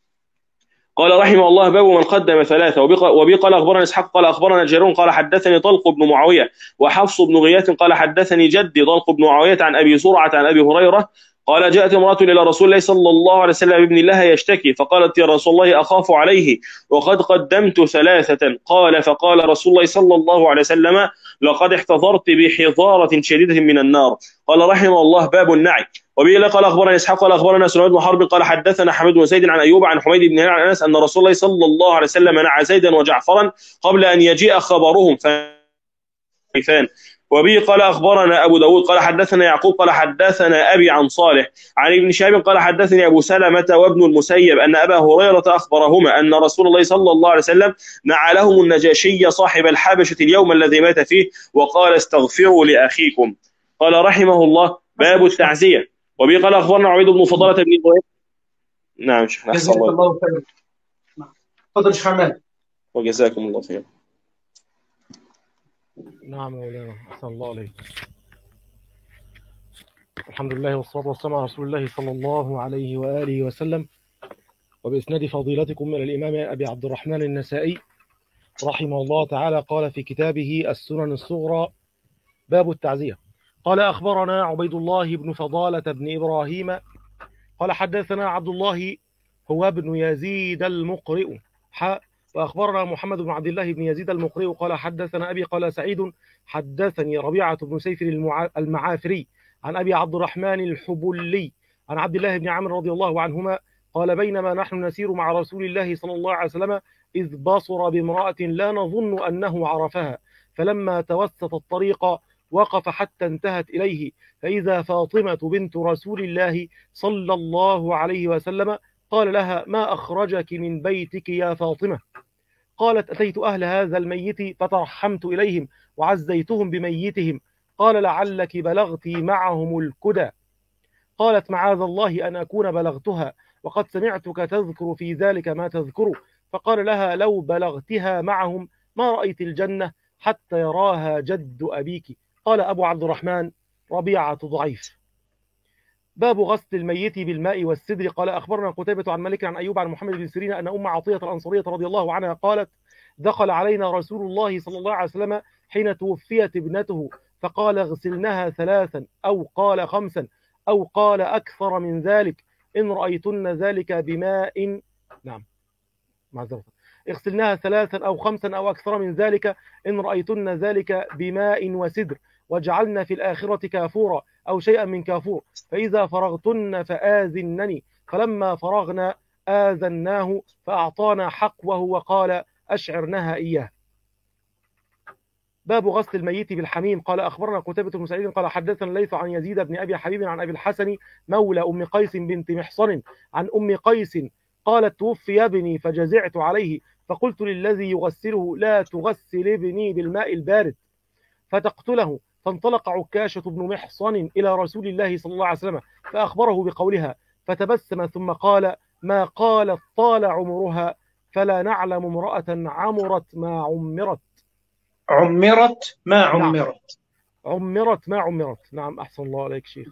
قال رحمه الله: باب من قدم ثلاثة. وبه قال أخبرنا إسحاق قال أخبرنا جرير قال حدثني طلق بن معاوية وحفص بن غياث قال حدثني جدي طلق بن معاوية عن أبي زرعة عن أبي هريرة قال: جاءت امرأة إلى رسول الله صلى الله عليه وسلم ابن الله يشتكي، فقالت: يا رسول الله أخاف عليه وقد قدمت ثلاثة. قال: فقال رسول الله صلى الله عليه وسلم: لقد احتضرت بحضارة شديدة من النار. قال رحمه الله: باب النعي. وبه قال أخبرنا إسحاق قال أخبرنا سليمان بن حرب قال حدثنا حميد بن زيد عن أيوب عن حميد بن هلال عن أنس أن رسول الله صلى الله عليه وسلم نعى زيدا وجعفرا قبل أن يجيء خبرهم فان. وبه قال أخبرنا أبو داود قال حدثنا يعقوب قال حدثنا أبي عن صالح عن ابن شهاب قال حدثني أبو سلمة وابن المسيب أن أبا هريرة أخبرهما أن رسول الله صلى الله عليه وسلم نعى لهم النجاشي صاحب الحبشة اليوم الذي مات فيه وقال: استغفروا لأخيكم. قال رحمه الله: باب التعزية. وبه قال أخبرنا عبيد بن فضالة بن إبراهيم. نعم شيخنا أحسن الله. الله خير. تفضل شيخ حماد. وجزاكم الله خير. نعم مولانا أحسن الله عليك. الحمد لله والصلاة والسلام على رسول الله صلى الله عليه وآله وسلم. وبإسناد فضيلتكم إلى الإمام أبي عبد الرحمن النسائي رحمه الله تعالى قال في كتابه السنن الصغرى: باب التعزية. قال أخبرنا عبيد الله بن فضالة بن إبراهيم قال حدثنا عبد الله هو ابن يزيد المقرئ وأخبرنا محمد بن عبد الله بن يزيد المقرئ قال حدثنا أبي قال سعيد حدثني ربيعة بن سيف المعافري عن أبي عبد الرحمن الحبلي عن عبد الله بن عمرو رضي الله عنهما قال: بينما نحن نسير مع رسول الله صلى الله عليه وسلم إذ بصر بامرأة لا نظن أنه عرفها، فلما توسط الطريق وقف حتى انتهت إليه، فإذا فاطمة بنت رسول الله صلى الله عليه وسلم قال لها: ما أخرجك من بيتك يا فاطمة؟ قالت: أتيت أهل هذا الميت فترحمت إليهم وعزيتهم بميتهم. قال: لعلك بلغت معهم الكدى. قالت: معاذ الله أن أكون بلغتها، وقد سمعتك تذكر في ذلك ما تذكر. فقال لها: لو بلغتها معهم ما رأيت الجنة حتى يراها جد أبيك. قال أبو عبد الرحمن: ربيعة ضعيف. باب غسل الميت بالماء والسدر. قال أخبرنا قتيبة عن مالك عن أيوب عن محمد بن سيرين أن أم عطية الأنصارية رضي الله عنها قالت: دخل علينا رسول الله صلى الله عليه وسلم حين توفيت ابنته فقال: اغسلنها ثلاثا أو قال خمسا أو قال أكثر من ذلك إن رأيتن ذلك بماء نعم معذرة اغسلناها ثلاثا أو خمسا أو أكثر من ذلك إن رأيتن ذلك بماء وسدر، واجعلنا في الآخرة كافورا أو شيئا من كافور، فإذا فرغتن فآذنني. فلما فرغنا آذناه فأعطانا حقوه وقال أشعرنها إياه. باب غسل الميت بالحميم. قال أخبرنا قتيبة بن سعيد قال حدثنا الليث عن يزيد بن أبي حبيب عن أبي الحسن مولى أم قيس بنت محصن عن أم قيس قالت توفي ابني فجزعت عليه فقلت للذي يغسله لا تغسل ابني بالماء البارد فتقتله، فانطلق عكاشة بن محصن إلى رسول الله صلى الله عليه وسلم فأخبره بقولها فتبسم ثم قال ما قالت طال عمرها فلا نعلم امرأة عمرت ما عمرت. عمرت ما نعم. عمرت عمرت ما عمرت. نعم أحسن الله عليك شيخ.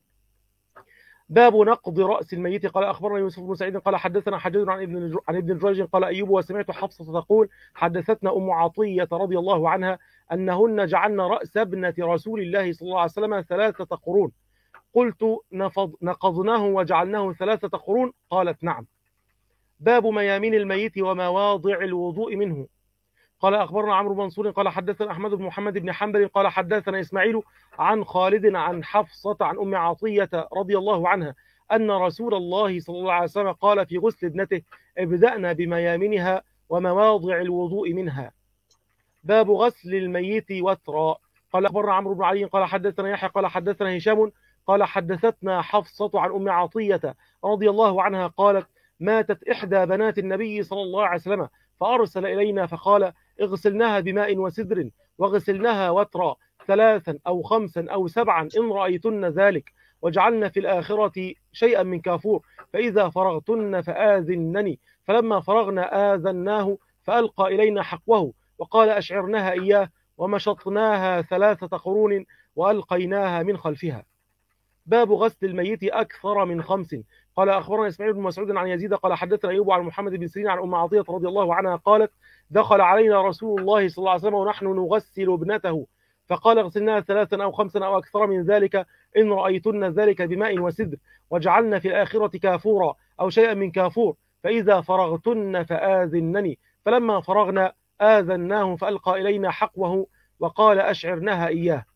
باب نقض رأس الميت. قال أخبرنا يوسف بن سعيد قال حدثنا حجاج عن ابن عن ابن جريج قال أيوب وسمعت حفصة تقول حدثتنا أم عطية رضي الله عنها أنهن جعلن رأس ابنة رسول الله صلى الله عليه وسلم ثلاثة قرون. قلت نفض نقضناه وجعلناه ثلاثة قرون؟ قالت نعم. باب ميامين الميت ومواضع الوضوء منه. قال أخبرنا عمرو بن منصور قال حدثنا أحمد بن محمد بن حنبل قال حدثنا إسماعيل عن خالد عن حفصة عن أم عطية رضي الله عنها أن رسول الله صلى الله عليه وسلم قال في غسل ابنته ابدأنا بميامنها ومواضع الوضوء منها. باب غسل الميت وترا. قال أخبرنا عمرو بن علي قال حدثنا يحيى قال حدثنا هشام قال حدثتنا حفصة عن أم عطية رضي الله عنها قالت ماتت إحدى بنات النبي صلى الله عليه وسلم فأرسل إلينا فقال اغسلناها بماء وسدر وغسلناها وترا ثلاثا أو خمسا أو سبعا إن رأيتن ذلك وجعلنا في الآخرة شيئا من كافور، فإذا فرغتن فآذنني. فلما فرغنا آذناه فألقى إلينا حقوه وقال أشعرناها إياه ومشطناها ثلاثة قرون وألقيناها من خلفها. باب غسل الميت أكثر من خمس. قال أخبرنا إسماعيل بن مسعود عن يزيد قال حدثنا أيوب عن محمد بن سيرين عن أم عطية رضي الله عنها قالت دخل علينا رسول الله صلى الله عليه وسلم ونحن نغسل ابنته فقال اغسلناها ثلاثا أو خمسا أو أكثر من ذلك إن رأيتن ذلك بماء وسدر وجعلنا في الآخرة كافورا أو شيئا من كافور، فإذا فرغتن فآذنني. فلما فرغنا آذناه فألقى إلينا حقوه وقال أشعرناها إياه.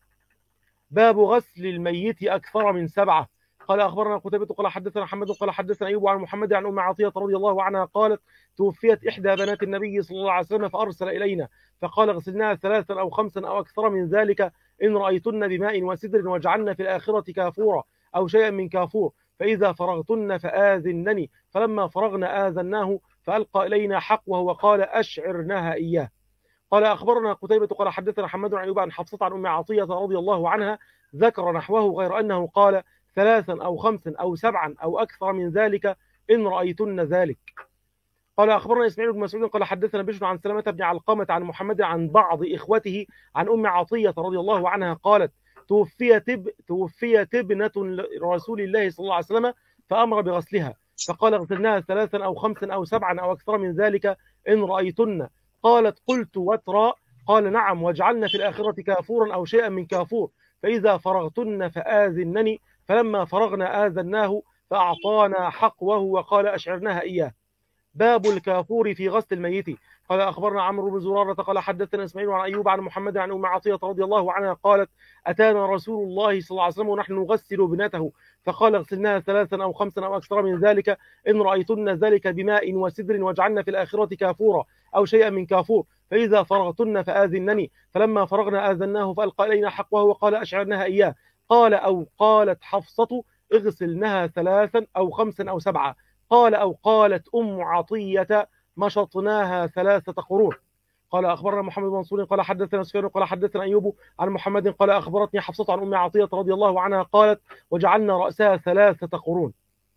باب غسل الميت أكثر من سبعة. قال أخبرنا قتيبة قال حدثنا محمد قال حدثنا أيوب عن محمد عن أم عطية رضي الله عنها قالت توفيت إحدى بنات النبي صلى الله عليه وسلم فأرسل إلينا فقال اغسلناها ثلاثا أو خمسا أو أكثر من ذلك إن رأيتن بماء وسدر وجعلنا في الآخرة كافورا أو شيئا من كافور، فإذا فرغتن فآذنني. فلما فرغنا آذناه فألقى إلينا حقوه وقال أشعرناها إياه. قال أخبرنا قتيبة قال حدثنا حماد عن أيوب عن حفصة عن أم عطية رضي الله عنها ذكر نحوه غير أنه قال ثلاثا أو خمسا أو سبعا أو أكثر من ذلك إن رأيتن ذلك. قال أخبرنا إسماعيل بن مسعود قال حدثنا بشر عن سلمة بن علقمة عن محمد عن بعض إخوته عن أم عطية رضي الله عنها قالت توفيت اب... توفيت ابنة رسول الله صلى الله عليه وسلم فأمر بغسلها فقال اغسلناها ثلاثا أو خمسا أو سبعا أو أكثر من ذلك إن رأيتن. قالت قلت وترى؟ قال نعم واجعلنا في الآخرة كافورا أو شيئا من كافور، فإذا فرغتن فآذنني. فلما فرغنا آذناه فأعطانا حقوه وقال أشعرناها إياه. باب الكافور في غسل الميت. قال أخبرنا عمرو بن زرارة قال حدثنا إسماعيل عن أيوب عن محمد عن أم عطية رضي الله عنها قالت أتانا رسول الله صلى الله عليه وسلم ونحن نغسل ابنته فقال اغسلناها ثلاثا أو خمسا أو أكثر من ذلك إن رأيتن ذلك بماء وسدر وجعلنا في الآخرة كافورا أو شيئا من كافور، فإذا فرغتن فآذنني. فلما فرغنا آذناه فألقى إلينا حقوه وقال أشعرناها إياه. قال أو قالت حفصة اغسلنها ثلاثا أو خمسا أو سبعا. قال أو قالت أم عطية مشطناها ثلاثة قرون. قال أخبرنا محمد بن منصور قال حدثنا سفيان قال حدثنا أيوب عن محمد قال أخبرتني حفصة عن أم عطية رضي الله عنها قالت وجعلنا رأسها ثلاثة قرون.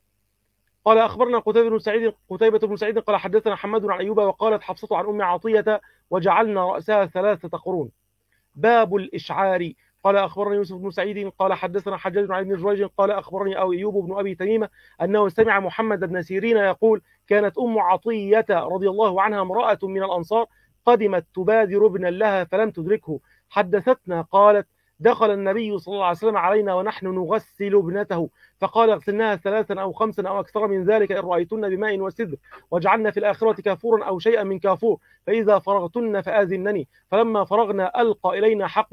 قال أخبرنا قتيبة بن سعيد قتيبة بن سعيد قال حدثنا حماد عن أيوب وقالت حفصة عن أم عطية وجعلنا رأسها ثلاثة قرون. باب الإشعار. قال أخبرني يوسف بن سعيد قال حدثنا حجاج عن ابن جريج قال أخبرني أو أيوب بن أبي تميمة أنه سمع محمد بن سيرين يقول كانت أم عطية رضي الله عنها امرأة من الأنصار قدمت تبادر ابنا لها فلم تدركه. حدثتنا قالت دخل النبي صلى الله عليه وسلم علينا ونحن نغسل ابنته فقال اغسلناها ثلاثا أو خمسا أو أكثر من ذلك إن رأيتن بماء وسدر وجعلنا في الآخرة كافورا أو شيئا من كافور، فإذا فرغتن فآذنني. فلما فرغنا ألقى إلينا حقوه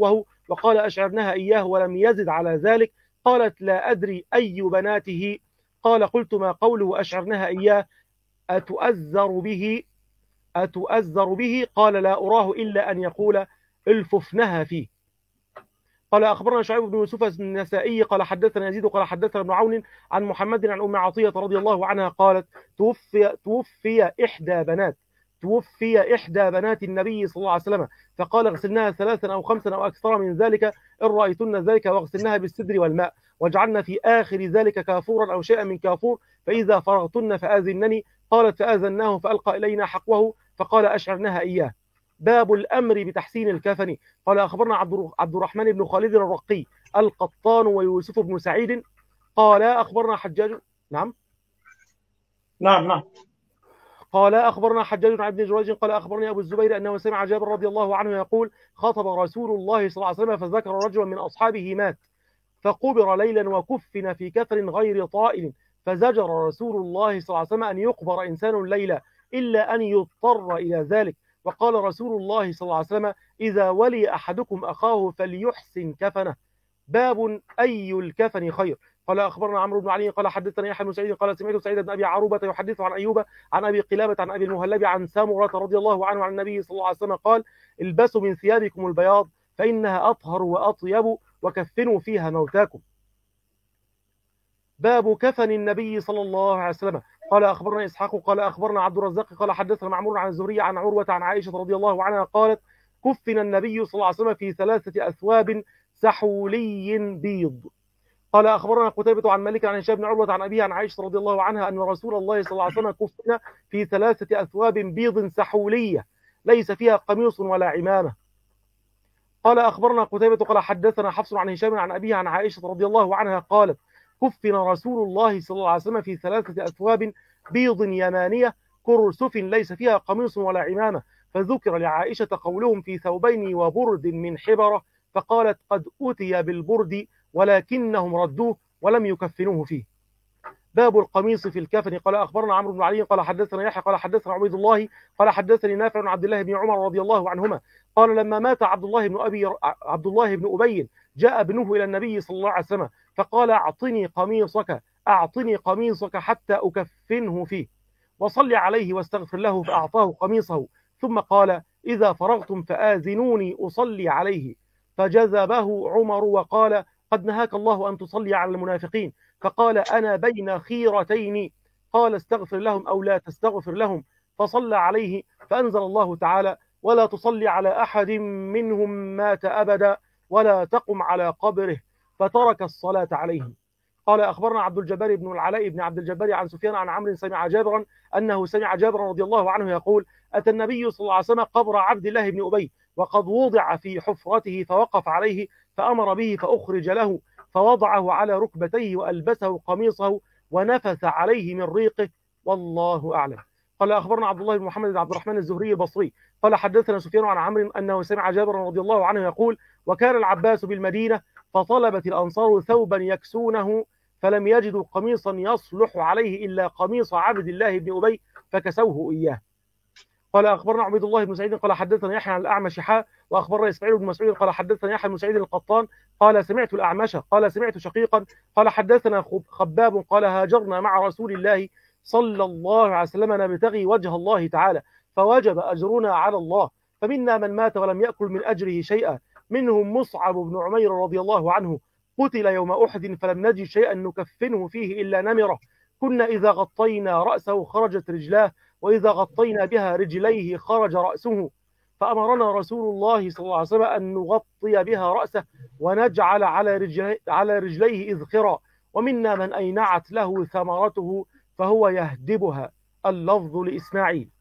وقال أشعرنها إياه ولم يزد على ذلك. قالت لا أدري أي بناته. قال قلت ما قوله أشعرنها إياه؟ أتؤذر به أتؤذر به؟ قال لا أراه إلا أن يقول الففنها فيه. قال أخبرنا شعيب بن يوسف النسائي قال حدثنا يزيد قال حدثنا ابن عون عن محمد عن أم عطية رضي الله عنها قالت توفي, توفي إحدى بنات توفي إحدى بنات النبي صلى الله عليه وسلم، فقال اغسلناها ثلاثا أو خمسا أو أكثر من ذلك إن رأيتن ذلك، واغسلناها بالسدر والماء، واجعلن في آخر ذلك كافورا أو شيئا من كافور، فإذا فرغتن فآذنني. قالت فآذناه فألقى إلينا حقوه، فقال أشعرنها إياه. باب الأمر بتحسين الكفن. قال أخبرنا عبد الرحمن بن خالد الرقي القطان ويوسف بن سعيد قال أخبرنا حجاج نعم نعم نعم قال أخبرنا حجاج عن ابن جريج قال أخبرني أبو الزبير أنه سمع جابر رضي الله عنه يقول خاطب رسول الله صلى الله عليه وسلم فذكر رجلا من أصحابه مات فقبر ليلا وكفن في كفن غير طائل، فزجر رسول الله صلى الله عليه وسلم أن يقبر إنسان ليلا إلا أن يضطر إلى ذلك. وقال رسول الله صلى الله عليه وسلم إذا ولي أحدكم أخاه فليحسن كفنه. باب أي الكفن خير. قال أخبرنا عمرو بن علي قال حدثنا يحيى بن سعيد قال سمعت سعيد بن أبي عروبة يحدث عن أيوب عن أبي قلابة عن أبي المهلب عن سامرة رضي الله عنه عن النبي صلى الله عليه وسلم قال البسوا من ثيابكم البياض فإنها أطهر وأطيب وكفنوا فيها موتاكم. باب كفن النبي صلى الله عليه وسلم. قال أخبرنا إسحاق قال أخبرنا عبد الرزاق قال حدثنا معمر عن الزهري عن عروة عن عائشة رضي الله عنها قالت كفن النبي صلى الله عليه وسلم في ثلاثة أثواب سحولي بيض. قال أخبرنا قتيبة عن مالك عن هشام بن عروة عن أبيه عن عائشة رضي الله عنها أن رسول الله صلى الله عليه وسلم كفن في ثلاثة أثواب بيض سحولية ليس فيها قميص ولا عمامة. قال أخبرنا قتيبة قال حدثنا حفص عن هشام عن أبيه عن عائشة رضي الله عنها قالت كفن رسول الله صلى الله عليه وسلم في ثلاثة أثواب بيض يمانية كرسف ليس فيها قميص ولا عمامة، فذكر لعائشة قولهم في ثوبين وبرد من حبرة، فقالت قد أتي بالبرد ولكنهم ردوه ولم يكفنوه فيه. باب القميص في الكفن. قال أخبرنا عمرو بن علي قال حدثنا يحيى قال حدثنا عبيد الله قال حدثني نافع عن عبد الله بن عمر رضي الله عنهما قال لما مات عبد الله بن أبي عبد الله بن أبي جاء ابنه إلى النبي صلى الله عليه وسلم فقال أعطني قميصك أعطني قميصك حتى أكفنه فيه وصلي عليه واستغفر له، فأعطاه قميصه ثم قال إذا فرغتم فآذنوني أصلي عليه، فجذبه عمر وقال قد نهاك الله أن تصلي على المنافقين، فقال أنا بين خيرتين، قال استغفر لهم أو لا تستغفر لهم، فصلى عليه فأنزل الله تعالى ولا تصلي على أحد منهم مات أبدا ولا تقم على قبره، فترك الصلاة عليهم. قال أخبرنا عبد الجبار بن العلاء بن عبد الجبار عن سفيان عن عمرو سمع جابرا أنه سمع جابرا رضي الله عنه يقول أتى النبي صلى الله عليه وسلم قبر عبد الله بن أبي وقد وضع في حفرته فوقف عليه فأمر به فأخرج له فوضعه على ركبتيه وألبسه قميصه ونفث عليه من ريقه والله أعلم. قال أخبرنا عبد الله بن محمد بن عبد الرحمن الزهري البصري قال حدثنا سفيان عن عمرو أنه سمع جابرا رضي الله عنه يقول وكان العباس بالمدينة فطلبت الأنصار ثوبا يكسونه فلم يجدوا قميصا يصلح عليه إلا قميص عبد الله بن أبي فكسوه إياه. قال أخبرنا عبيد الله بن سعيد قال حدثنا يحيى عن الأعمش حاء وأخبرنا إسماعيل بن مسعود قال حدثنا يحيى بن سعيد القطان قال سمعت الأعمش قال سمعت شقيقا قال حدثنا خباب قال هاجرنا مع رسول الله صلى الله عليه وسلم نبتغي وجه الله تعالى فوجب أجرنا على الله، فمنا من مات ولم يأكل من أجره شيئا، منهم مصعب بن عمير رضي الله عنه قتل يوم أحد فلم نجد شيئا نكفنه فيه إلا نمرة، كنا إذا غطينا رأسه خرجت رجلاه وإذا غطينا بها رجليه خرج رأسه، فأمرنا رسول الله صلى الله عليه وسلم أن نغطي بها رأسه ونجعل على رجليه, على رجليه إذخرا، ومنا من أينعت له ثمرته فهو يهدبها. اللفظ لإسماعيل.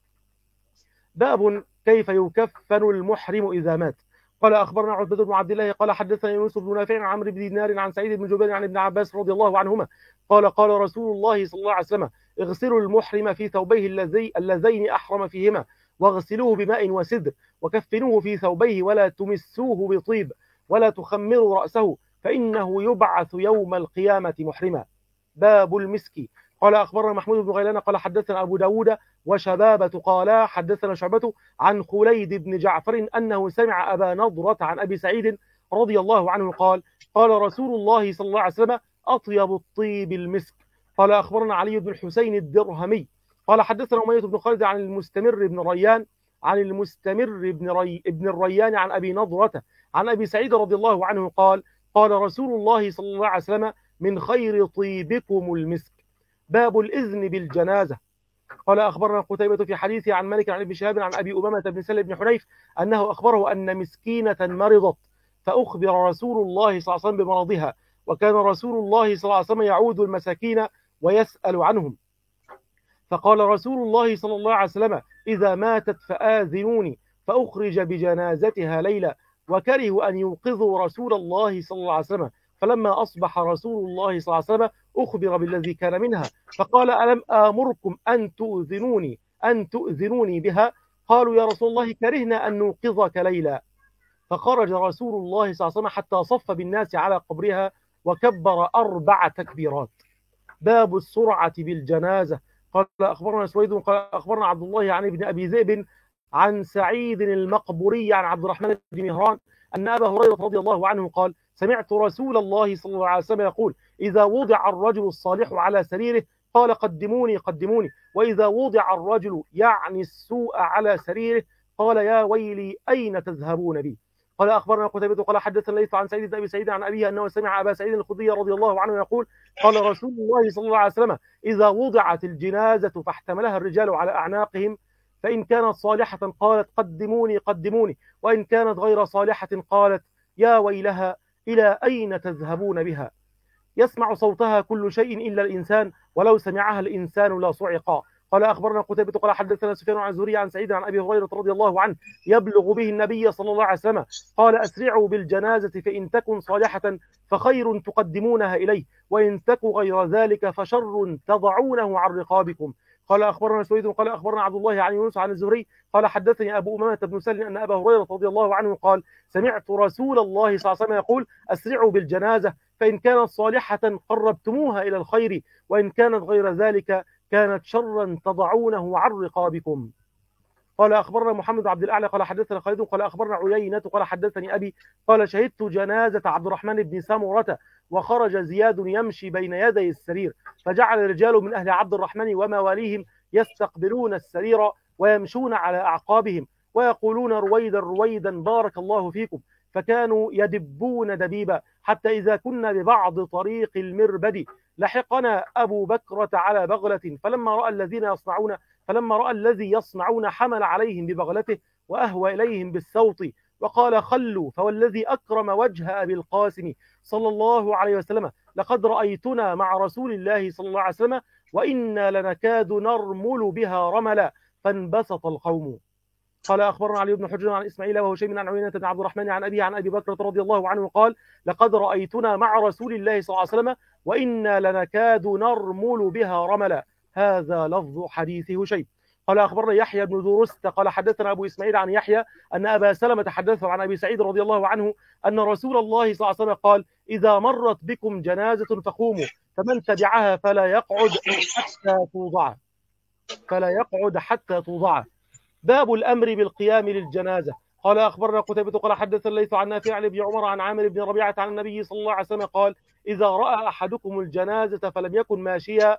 باب كيف يكفن المحرم إذا مات. قال أخبرنا عتبة بن عبد الله قال حدثنا يوسف بن نافع عن عمرو بن دينار عن سعيد بن جبير عن ابن عباس رضي الله عنهما قال قال رسول الله صلى الله عليه وسلم اغسلوا المحرم في ثوبيه اللذي اللذين أحرم فيهما واغسلوه بماء وسدر وكفنوه في ثوبيه ولا تمسوه بطيب ولا تخمروا رأسه فإنه يبعث يوم القيامة محرما. باب المسك. قال أخبرنا محمود بن غيلان قال حدثنا أبو داود وشبابة قال حدثنا شعبة عن خليد بن جعفر أنه سمع أبا نضرة عن أبي سعيد رضي الله عنه قال قال رسول الله صلى الله عليه وسلم أطيب الطيب المسك. قال أخبرنا علي بن الحسين الدرهمي قال حدثنا أمية بن خالد عن المستمر بن ريان عن المستمر بن, ري بن الريان عن أبي نضرة عن أبي سعيد رضي الله عنه قال قال رسول الله صلى الله عليه وسلم من خير طيبكم المسك. باب الإذن بالجنازة. قال أخبرنا قتيبة في حديثه عن مالك عن ابن شهاب عن أبي أمامة بن سهل بن حنيف أنه أخبره أن مسكينة مرضت فأخبر رسول الله صلى الله عليه وسلم بمرضها، وكان رسول الله صلى الله عليه وسلم يعود المساكين ويسأل عنهم، فقال رسول الله صلى الله عليه وسلم إذا ماتت فآذنوني فأخرج بجنازتها ليلا، وكرهوا أن يوقظوا رسول الله صلى الله عليه وسلم، فلما أصبح رسول الله صلى الله عليه وسلم أخبر بالذي كان منها فقال ألم آمركم أن تؤذنوني أن تؤذنوني بها؟ قالوا يا رسول الله كرهنا أن نوقظك ليلا، فخرج رسول الله صلى الله عليه وسلم حتى صف بالناس على قبرها وكبر أربع تكبيرات. باب السرعة بالجنازة. قال أخبرنا سويد قال أخبرنا عبد الله عن ابن أبي ذئب عن سعيد المقبوري عن عبد الرحمن بن مهران أن أبا هريرة رضي الله عنه قال سمعت رسول الله صلى الله عليه وسلم يقول إذا وضع الرجل الصالح على سريره قال قدموني قدموني، وإذا وضع الرجل يعني السوء على سريره قال يا ويلي أين تذهبون بي. قال أخبرنا قتيبة قال حدثنا الليث عن سعيد بن أبي سعيد عن أبيه أنه سمع أبا سعيد الخدري رضي الله عنه يقول قال رسول الله صلى الله عليه وسلم إذا وضعت الجنازة فاحتملها الرجال على أعناقهم فإن كانت صالحة قالت قدموني قدموني، وإن كانت غير صالحة قالت يا ويلها إلى أين تذهبون بها. يسمع صوتها كل شيء إلا الإنسان ولو سمعها الإنسان لا صعقا. قال أخبرنا قتيبة قال حدثنا سفيان عن زهري عن سعيد عن أبي هريرة رضي الله عنه يبلغ به النبي صلى الله عليه وسلم قال أسرعوا بالجنازة فإن تكن صالحة فخير تقدمونها إليه، وإن تك غير ذلك فشر تضعونه عن رقابكم. قال أخبرنا سويد قال أخبرنا عبد الله عن يونس عن الزهري قال حدثني أبو أمامة بن سهل أن أبا هريرة رضي الله عنه قال سمعت رسول الله صلى الله عليه وسلم يقول أسرعوا بالجنازة فإن كانت صالحة قربتموها إلى الخير، وإن كانت غير ذلك كانت شرا تضعونه عن رقابكم. قال أخبرنا محمد عبد الأعلى قال حدثنا خالد قال أخبرنا عيينة قال حدثني أبي قال شهدت جنازة عبد الرحمن بن سمرة وخرج زياد يمشي بين يدي السرير، فجعل رجال من أهل عبد الرحمن ومواليهم يستقبلون السرير ويمشون على أعقابهم ويقولون رويدا رويدا بارك الله فيكم، فكانوا يدبون دبيبا حتى إذا كنا ببعض طريق المربد لحقنا أبو بكرة على بغلة، فلما رأى الذين يصنعون فلما رأى الذي يصنعون حمل عليهم ببغلته وأهوى إليهم بالسوط وقال خلوا، فوالذي أكرم وجه أبي القاسم صلى الله عليه وسلم لقد رأيتنا مع رسول الله صلى الله عليه وسلم وإنا لنكاد نرمل بها رملا، فانبسط القوم. قال أخبرنا علي بن حجر عن إسماعيل وهشيم عن عيينة بن عبد الرحمن عن أبيه عن أبي بكرة رضي الله عنه قال لقد رأيتنا مع رسول الله صلى الله عليه وسلم وإنا لنكاد نرمل بها رملا. هذا لفظ حديث هشيم. قال أخبرنا يحيى بن درست قال حدثنا أبو إسماعيل عن يحيى أن أبا سلمة حدثه عن أبي سعيد رضي الله عنه أن رسول الله صلى الله عليه وسلم قال إذا مرت بكم جنازة فقوموا فمن تبعها فلا يقعد حتى توضع فلا يقعد حتى توضع. باب الأمر بالقيام للجنازة. قال أخبرنا قتيبة قال حدثنا الليث عن نافع عن ابن عمر عن عامر بن ربيعة عن النبي صلى الله عليه وسلم قال إذا رأى أحدكم الجنازة فلم يكن ماشيا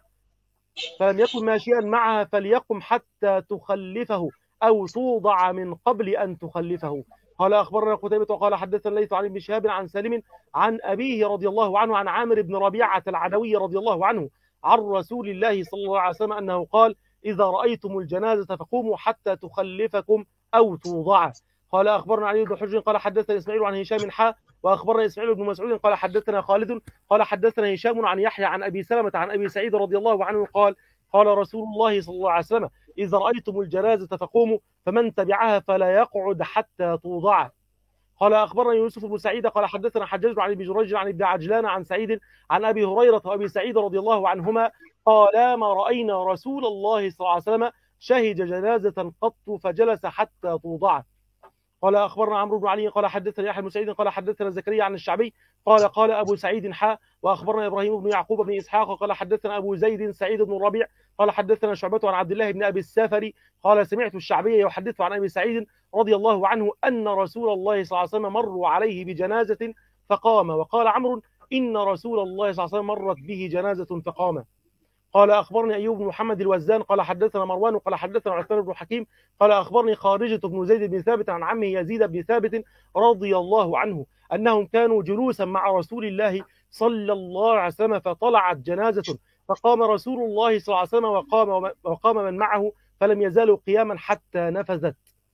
فلم يكن ماشيا معها فليقم حتى تخلفه أو توضع من قبل أن تخلفه. قال أخبرنا قتيبة قال حدثنا الليث عن ابن شهاب عن سالم عن أبيه رضي الله عنه عن عامر بن ربيعة العدوي رضي الله عنه عن رسول الله صلى الله عليه وسلم أنه قال إذا رأيتم الجنازة فقوموا حتى تخلفكم أو توضع. قال أخبرنا علي بن حجر قال حدثنا إسماعيل عن هشام حاء وأخبرنا إسماعيل بن مسعود قال حدثنا خالد قال حدثنا هشام عن يحيى عن أبي سلمة عن أبي سعيد رضي الله عنه قال قال رسول الله صلى الله عليه وسلم إذا رأيتم الجنازة فقوموا فمن تبعها فلا يقعد حتى توضع. قال أخبرنا يوسف بن سعيد قال حدثنا حجاج عن ابي جريج عن ابن عجلان عن سعيد عن أبي هريرة وأبي سعيد رضي الله عنهما قال ما رأينا رسول الله صلى الله عليه وسلم شهد جنازة قط فجلس حتى توضع. قال أخبرنا عمرو بن علي قال حدثنا يحيى بن سعيد قال حدثنا زكريا عن الشعبي قال قال أبو سعيد حا وأخبرنا إبراهيم بن يعقوب بن إسحاق قال حدثنا أبو زيد سعيد بن الربيع قال حدثنا شعبة عن عبد الله بن أبي السافري قال سمعت الشعبي يحدث عن أبي سعيد رضي الله عنه أن رسول الله صلى الله عليه وسلم مروا عليه بجنازة فقام. وقال عمرو إن رسول الله صلى الله عليه وسلم مرت به جنازة فقام. قال أخبرني أيوب بن محمد الوزان قال حدثنا مروان قال حدثنا عثمان بن حكيم قال أخبرني خارجة بن زيد بن ثابت عن عمه يزيد بن ثابت رضي الله عنه أنهم كانوا جلوسا مع رسول الله صلى الله عليه وسلم فطلعت جنازة فقام رسول الله صلى الله عليه وسلم وقام, وقام من معه فلم يزالوا قياما حتى نفذت.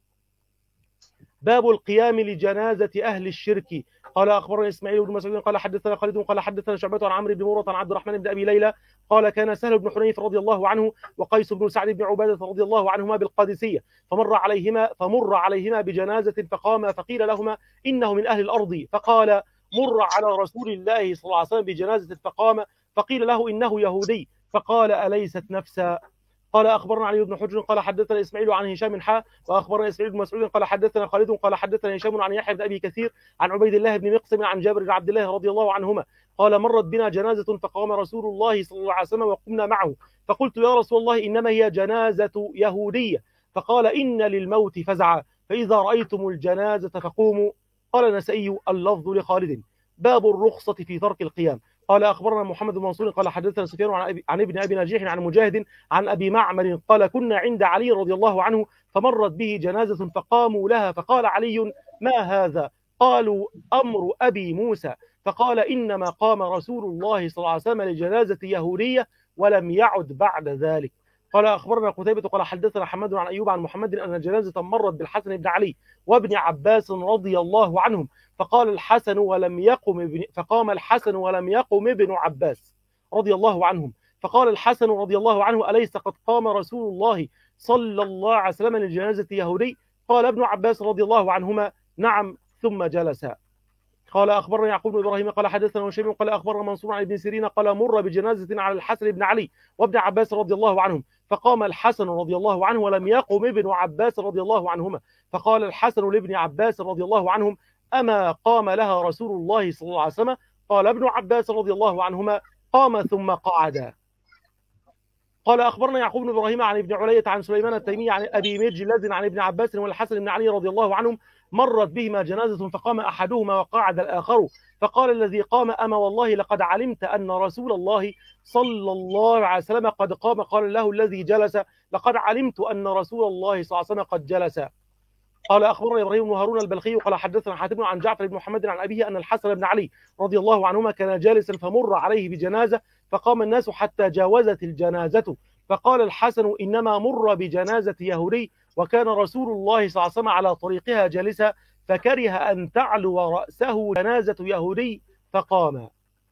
باب القيام لجنازة أهل الشرك. قال أخبرنا إسماعيل بن مسعود قال حدثنا خالد قال حدثنا شعبة عن عمرو بن مرة عن عبد الرحمن بن أبي ليلى قال كان سهل بن حنيف رضي الله عنه وقيس بن سعد بن عبادة رضي الله عنهما بالقادسية فمر عليهما فمر عليهما بجنازة فقام فقيل لهما إنه من أهل الأرض فقال مر على رسول الله صلى الله عليه وسلم بجنازة فقام فقيل له إنه يهودي فقال أليست نفسا. قال أخبرنا علي بن حجر قال حدثنا إسماعيل عن هشام حا وأخبرنا إسماعيل بن مسعود قال حدثنا خالد قال حدثنا هشام عن يحيى بن أبي كثير عن عبيد الله بن مقسم عن جابر بن عبد الله رضي الله عنهما قال مرت بنا جنازة فقام رسول الله صلى الله عليه وسلم وقمنا معه فقلت يا رسول الله إنما هي جنازة يهودية فقال إن للموت فزعا فإذا رأيتم الجنازة فقوموا. قال النسائي اللفظ لخالد. باب الرخصة في ترك القيام. قال أخبرنا محمد بن منصور قال حدثنا سفيان عن, عن ابن أبي نجيح عن مجاهد عن أبي معمر قال كنا عند علي رضي الله عنه فمرت به جنازة فقاموا لها فقال علي ما هذا؟ قالوا أمر أبي موسى فقال إنما قام رسول الله صلى الله عليه وسلم لجنازة يهودية ولم يعد بعد ذلك. قال أخبرنا قتيبة قال حدثنا حماد عن أيوب عن محمد أن جنازة مرت بالحسن بن علي وابن عباس رضي الله عنهم فقال الحسن ولم يقم ابن فقام الحسن ولم يقم ابن عباس رضي الله عنهم فقال الحسن رضي الله عنه أليس قد قام رسول الله صلى الله عليه وسلم لجنازة يهودي؟ قال ابن عباس رضي الله عنهما نعم ثم جلس. قال أخبرنا يعقوب بن إبراهيم قال حدثنا هشام قال أخبرنا منصور عن ابن سيرين قال مر بجنازة على الحسن بن علي وابن عباس رضي الله عنهم فقام الحسن رضي الله عنه ولم يقم ابن عباس رضي الله عنهما فقال الحسن لابن عباس رضي الله عنهم أما قام لها رسول الله صلى الله عليه وسلم؟ قال ابن عباس رضي الله عنهما قام ثم قعد. قال أخبرنا يعقوب بن إبراهيم عن ابن علية عن سليمان التيمي عن أبي مجلد عن ابن عباس والحسن بن علي رضي الله عنهم مرت بهما جنازة فقام أحدهما وقعد الآخر فقال الذي قام أما والله لقد علمت أن رسول الله صلى الله عليه وسلم قد قام. قال له الذي جلس لقد علمت أن رسول الله صلى الله عليه وسلم قد جلس. قال أخبرنا إبراهيم بن هارون البلخي قال حدثنا حاتم عن جعفر بن محمد عن أبيه أن الحسن بن علي رضي الله عنهما كان جالسا فمر عليه بجنازة فقام الناس حتى جاوزت الجنازة فقال الحسن إنما مر بجنازة يهودي وكان رسول الله صلى الله عليه وسلم على طريقها جالسا فكره أن تعلو رأسه جنازة يهودي فقام.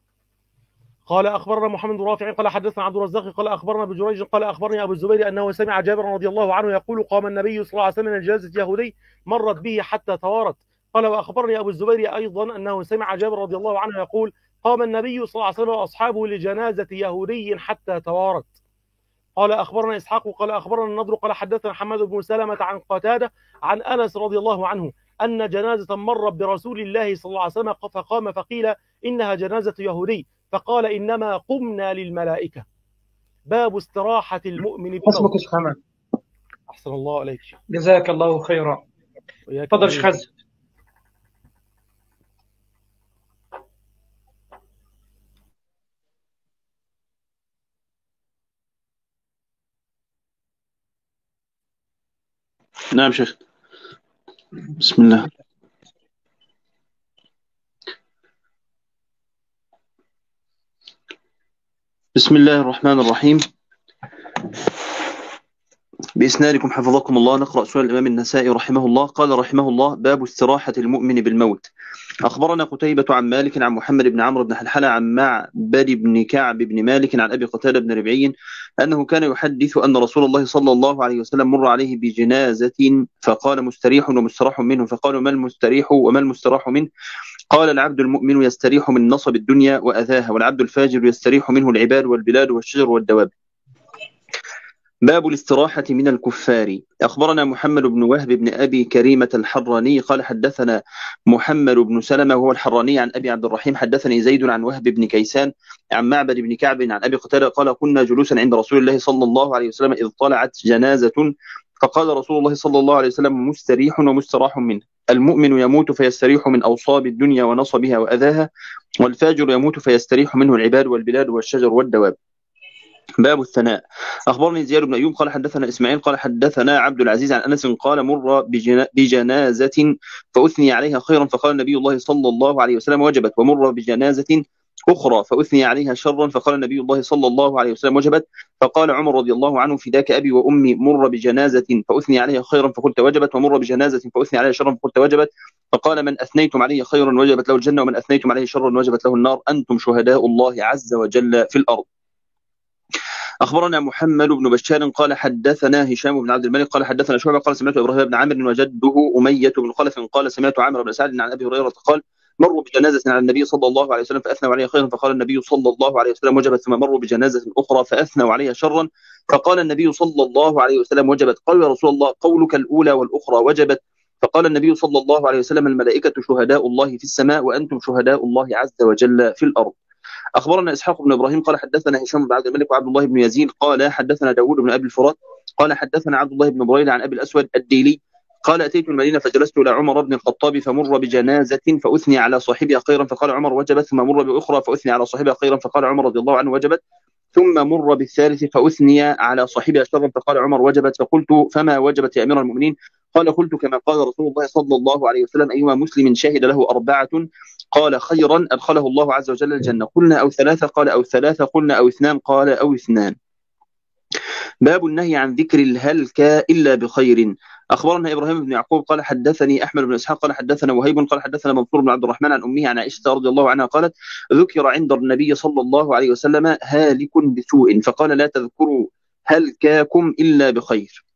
قال أخبرنا محمد بن رافع قال حدثنا عبد الرزاق قال أخبرنا ابن جريج قال أخبرني أبو الزبير أنه سمع جابر رضي الله عنه يقول قام النبي صلى الله عليه وسلم من جنازة يهودي مرت به حتى توارت. قال وأخبرني أبو الزبير أيضا أنه سمع جابر رضي الله عنه يقول قام النبي صلى الله عليه وسلم وأصحابه لجنازة يهودي حتى توارت. قال أخبرنا إسحاق قال أخبرنا النضر قال حدثنا حماد بن سلمة عن قتادة عن أنس رضي الله عنه أن جنازة مرت برسول الله صلى الله عليه وسلم فقام فقيل إنها جنازة يهودي فقال إنما قمنا للملائكة. باب استراحة المؤمن بالموت. حسبك يا شيخ حماد. أحسن الله عليك. جزاك الله خيرا. تفضل شيخ حسن. نعم شيخ. بسم الله. بسم الله الرحمن الرحيم. بإسنادكم حفظكم الله نقرأ سؤال الإمام النسائي رحمه الله. قال رحمه الله باب استراحة المؤمن بالموت. أخبرنا قتيبة عن مالك عن محمد بن عمرو بن حلحلة عن معبد بن كعب بن مالك عن أبي قتادة بن ربعي أنه كان يحدث أن رسول الله صلى الله عليه وسلم مر عليه بجنازة فقال مستريح ومستراح منه فقالوا ما المستريح وما المستراح منه؟ قال العبد المؤمن يستريح من نصب الدنيا وأذاها والعبد الفاجر يستريح منه العباد والبلاد والشجر والدواب. باب الاستراحة من الكفار. أخبرنا محمد بن وهب بن أبي كريمة الحراني قال حدثنا محمد بن سلمة وهو الحراني عن أبي عبد الرحيم حدثني زيد عن وهب بن كيسان عن معبد بن كعب عن أبي قتادة قال كنا جلوسا عند رسول الله صلى الله عليه وسلم إذ طلعت جنازة فقال رسول الله صلى الله عليه وسلم مستريح ومستراح منه، المؤمن يموت فيستريح من أوصاب الدنيا ونصبها وأذاها، والفاجر يموت فيستريح منه العباد والبلاد والشجر والدواب. باب الثناء. أخبرني زياد بن أيوب قال حدثنا إسماعيل قال حدثنا عبد العزيز عن أنس قال مر بجنا بجنازة فأثني عليها خيرا فقال النبي الله صلى الله عليه وسلم وجبت، ومر بجنازة أخرى فأثني عليها شرا فقال النبي الله صلى الله عليه وسلم وجبت، فقال عمر رضي الله عنه فداك أبي وأمي مر بجنازة فأثني عليها خيرا فقلت وجبت، ومر بجنازة فأثني عليها شرا فقلت وجبت، فقال من أثنيتم عليه خيرا وجبت له الجنة ومن أثنيتم عليه شرا وجبت له النار، أنتم شهداء الله عز وجل في الأرض. أخبرنا محمد بن بشار قال حدثنا هشام بن عبد الملك قال حدثنا شعبة قال سمعت إبراهيم بن عامر وجده أمية بن خلف قال سمعت عامر بن سعد عن أبي هريرة قال مروا بجنازة على النبي صلى الله عليه وسلم فأثنوا عليها خيرا فقال النبي صلى الله عليه وسلم وجبت، ثم مروا بجنازة أخرى فأثنوا عليها شرا فقال النبي صلى الله عليه وسلم وجبت، قالوا يا رسول الله قولك الأولى والأخرى وجبت، فقال النبي صلى الله عليه وسلم الملائكة شهداء الله في السماء وأنتم شهداء الله عز وجل في الأرض. أخبرنا إسحاق بن إبراهيم قال حدثنا هشام بن عبد الملك وعبد الله بن يزيد قال حدثنا داود بن أبي الفرات قال حدثنا عبد الله بن بريدة عن أبي الأسود الديلي قال أتيت المدينة فجلست إلى عمر بن الخطاب فمر بجنازة فأثني على صاحبها خيرا فقال عمر وجبت، ثم مر بأخرى فأثني على صاحبها خيرا فقال عمر رضي الله عنه وجبت، ثم مر بالثالث فأثني على صاحبها شرا فقال عمر وجبت، فقلت فما وجبت يا أمير المؤمنين؟ قال قلت كما قال رسول الله صلى الله عليه وسلم أيما مسلم شهد له أربعة قال خيرا أدخله الله عز وجل الجنة، قلنا أو ثلاثة قال أو ثلاثة قلنا أو اثنان قال أو اثنان. باب النهي عن ذكر الهلك إلا بخير. أخبرنا إبراهيم بن يعقوب قال حدثني أحمد بن إسحاق قال حدثنا وهيب قال حدثنا منصور بن عبد الرحمن عن أمه عن عائشة رضي الله عنها قالت ذكر عند النبي صلى الله عليه وسلم هالك بسوء فقال لا تذكروا هلكاكم إلا بخير.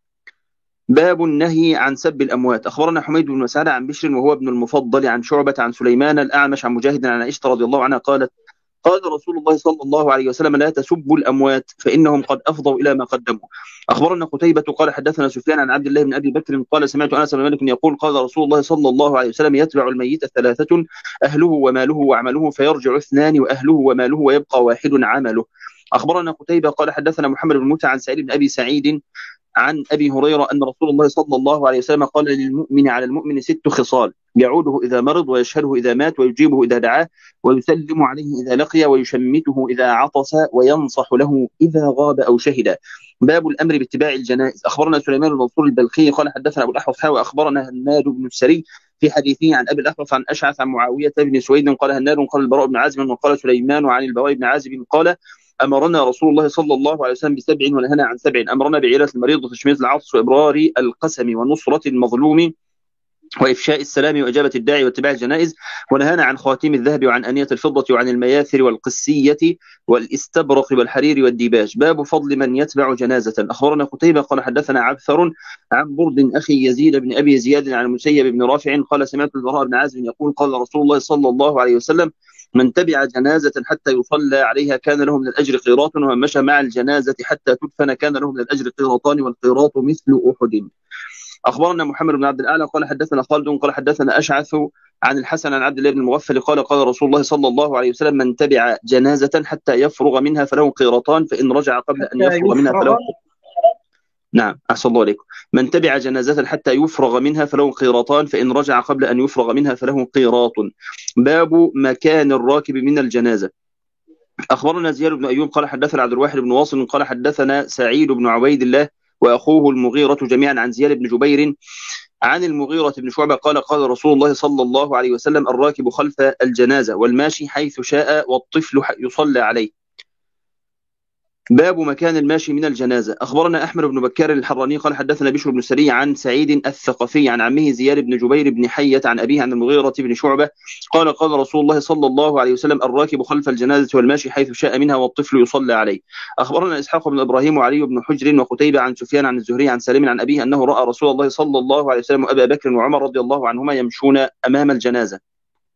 باب النهي عن سب الأموات. أخبرنا حميد بن مسعد عن بشر وهو ابن المفضل عن شعبة عن سليمان الأعمش عن مجاهد عن عائشة رضي الله عنها قالت قال رسول الله صلى الله عليه وسلم لا تسبوا الأموات فإنهم قد أفضوا إلى ما قدموا. أخبرنا قتيبة قال حدثنا سفيان عن عبد الله بن أبي بكر قال سمعت أنس بن مالك يقول قال رسول الله صلى الله عليه وسلم يتبع الميت ثلاثة أهله وماله وعمله فيرجع اثنان وأهله وماله ويبقى واحد عمله. أخبرنا قتيبة قال حدثنا محمد بن موسى عن سعيد بن أبي سعيد عن أبي هريرة أن رسول الله صلى الله عليه وسلم قال للمؤمن على المؤمن ست خصال يعوده إذا مرض ويشهده إذا مات ويجيبه إذا دعاه ويسلم عليه إذا لقي ويشمته إذا عطس وينصح له إذا غاب أو شهد. باب الأمر باتباع الجنائز. أخبرنا سليمان بن منصور البلخي قال حدثنا أبو الأحوص وأخبرنا هناد بن السري في حديثه عن أبي الأحوص عن أشعث عن معاوية بن سويد قال هناد قال البراء بن عازب وقال سليمان عن البراء بن عازب قال أمرنا رسول الله صلى الله عليه وسلم بسبع ونهانا عن سبع، أمرنا بعيادة المريض وتشميت العطس وإبرار القسم ونصرة المظلوم وإفشاء السلام وإجابة الداعي واتباع الجنائز، ونهانا عن خواتيم الذهب وعن أنية الفضة وعن المياثر والقسية والاستبرق والحرير والديباج. باب فضل من يتبع جنازة. أخبرنا قتيبة قال حدثنا عبثر عن برد أخي يزيد بن أبي زياد عن المسيب بن رافع قال سمعت البراء بن عازب يقول قال رسول الله صلى الله عليه وسلم من تبع جنازة حتى يصلى عليها كان له من الأجر قيراط، ومن مشى مع الجنازة حتى تدفن كان له من الأجر قيراطان والقيراط مثل أحد. أخبرنا محمد بن عبد الأعلى قال حدثنا خالد قال حدثنا أشعث عن الحسن عن عبد الله بن المغفل قال قال رسول الله صلى الله عليه وسلم من تبع جنازة حتى يفرغ منها فله قيراطان فإن رجع قبل أن يفرغ منها فله نعم أحسن الله عليكم من تبع جنازة حتى يفرغ منها فله قيراطان فإن رجع قبل أن يفرغ منها فله قيراط. باب مكان الراكب من الجنازة. أخبرنا زياد بن أيوب قال حدثنا عبد الواحد بن واصل قال حدثنا سعيد بن عبيد الله وأخوه المغيرة جميعا عن زياد بن جبير عن المغيرة بن شعبة قال قال رسول الله صلى الله عليه وسلم الراكب خلف الجنازة والماشي حيث شاء والطفل يصلى عليه. باب مكان الماشي من الجنازة. أخبرنا أحمد بن بكار الحراني قال حدثنا بشر بن سري عن سعيد الثقفي عن عمه زياد بن جبير بن حية عن أبيه عن المغيرة بن شعبة قال قال رسول الله صلى الله عليه وسلم الراكب خلف الجنازة والماشي حيث شاء منها والطفل يصلى عليه. أخبرنا إسحاق بن إبراهيم وعلي بن حجر وقتيبة عن سفيان عن الزهري عن سالم عن أبيه أنه رأى رسول الله صلى الله عليه وسلم وأبا بكر وعمر رضي الله عنهما يمشون أمام الجنازة.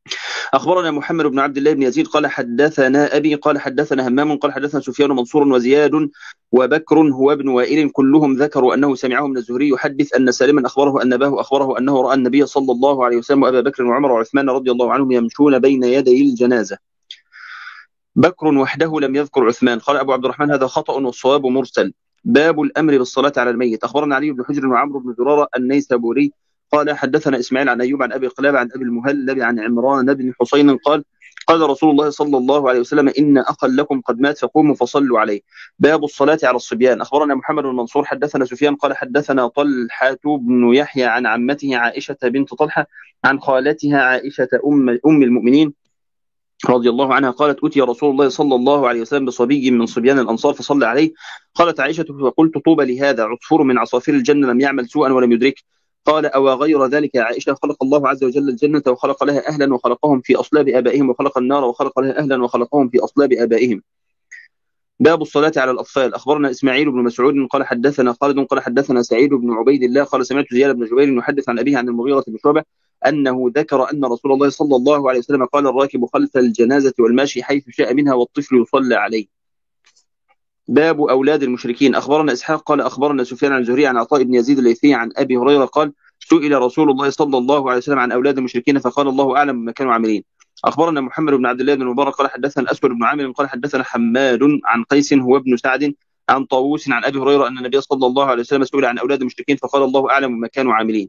أخبرنا محمد بن عبد الله بن يزيد قال حدثنا أبي قال حدثنا همام قال حدثنا سفيان منصور وزياد وبكر هو ابن وائل كلهم ذكروا أنه سمعه من الزهري يحدث أن سالما أخبره أن أباه أخبره أنه رأى النبي صلى الله عليه وسلم وأبا بكر وعمر وعثمان رضي الله عنهم يمشون بين يدي الجنازة. بكر وحده لم يذكر عثمان. قال أبو عبد الرحمن هذا خطأ والصواب مرسل. باب الأمر بالصلاة على الميت. أخبرنا علي بن حجر وعمرو بن زرارة النيسابوري قال حدثنا إسماعيل عن أيوب عن أبي قلابة عن أبي المهلب عن عمران بن حسين قال قال رسول الله صلى الله عليه وسلم إن أخا لكم قد مات فقوموا فصلوا عليه. باب الصلاة على الصبيان. أخبرنا محمد بن منصور حدثنا سفيان قال حدثنا طلحة بن يحيى عن عمته عائشة بنت طلحة عن خالتها عائشة أم, أم المؤمنين رضي الله عنها قالت أتي رسول الله صلى الله عليه وسلم بصبي من صبيان الأنصار فصلى عليه. قالت عائشة فقلت طوبى لهذا عصفور من عصافير الجنة لم يعمل سوءا ولم يدرك. قال أو غير ذلك يا عائشة خلق الله عز وجل الجنة وخلق لها أهلا وخلقهم في أصلاب آبائهم وخلق النار وخلق لها أهلا وخلقهم في أصلاب آبائهم. باب الصلاة على الأطفال. أخبرنا إسماعيل بن مسعود قال حدثنا خالد قال حدثنا سعيد بن عبيد الله قال سمعت زياد بن جبير يحدث عن أبيه عن المغيرة بن شعبة أنه ذكر أن رسول الله صلى الله عليه وسلم قال الراكب خلف الجنازة والماشي حيث شاء منها والطفل يصلى عليه. باب أولاد المشركين. أخبرنا إسحاق قال أخبرنا سفيان عن الزهري عن عطاء بن يزيد الليثي عن أبي هريرة قال سئل رسول الله صلى الله عليه وسلم عن أولاد المشركين فقال الله أعلم بما كانوا عاملين. أخبرنا محمد بن عبد الله بن مبارك قال حدثنا أسود بن عامر قال حدثنا حماد عن قيس هو ابن سعد عن طاووس عن أبي هريرة أن النبي صلى الله عليه وسلم سئل عن أولاد المشركين فقال الله أعلم بما كانوا عاملين.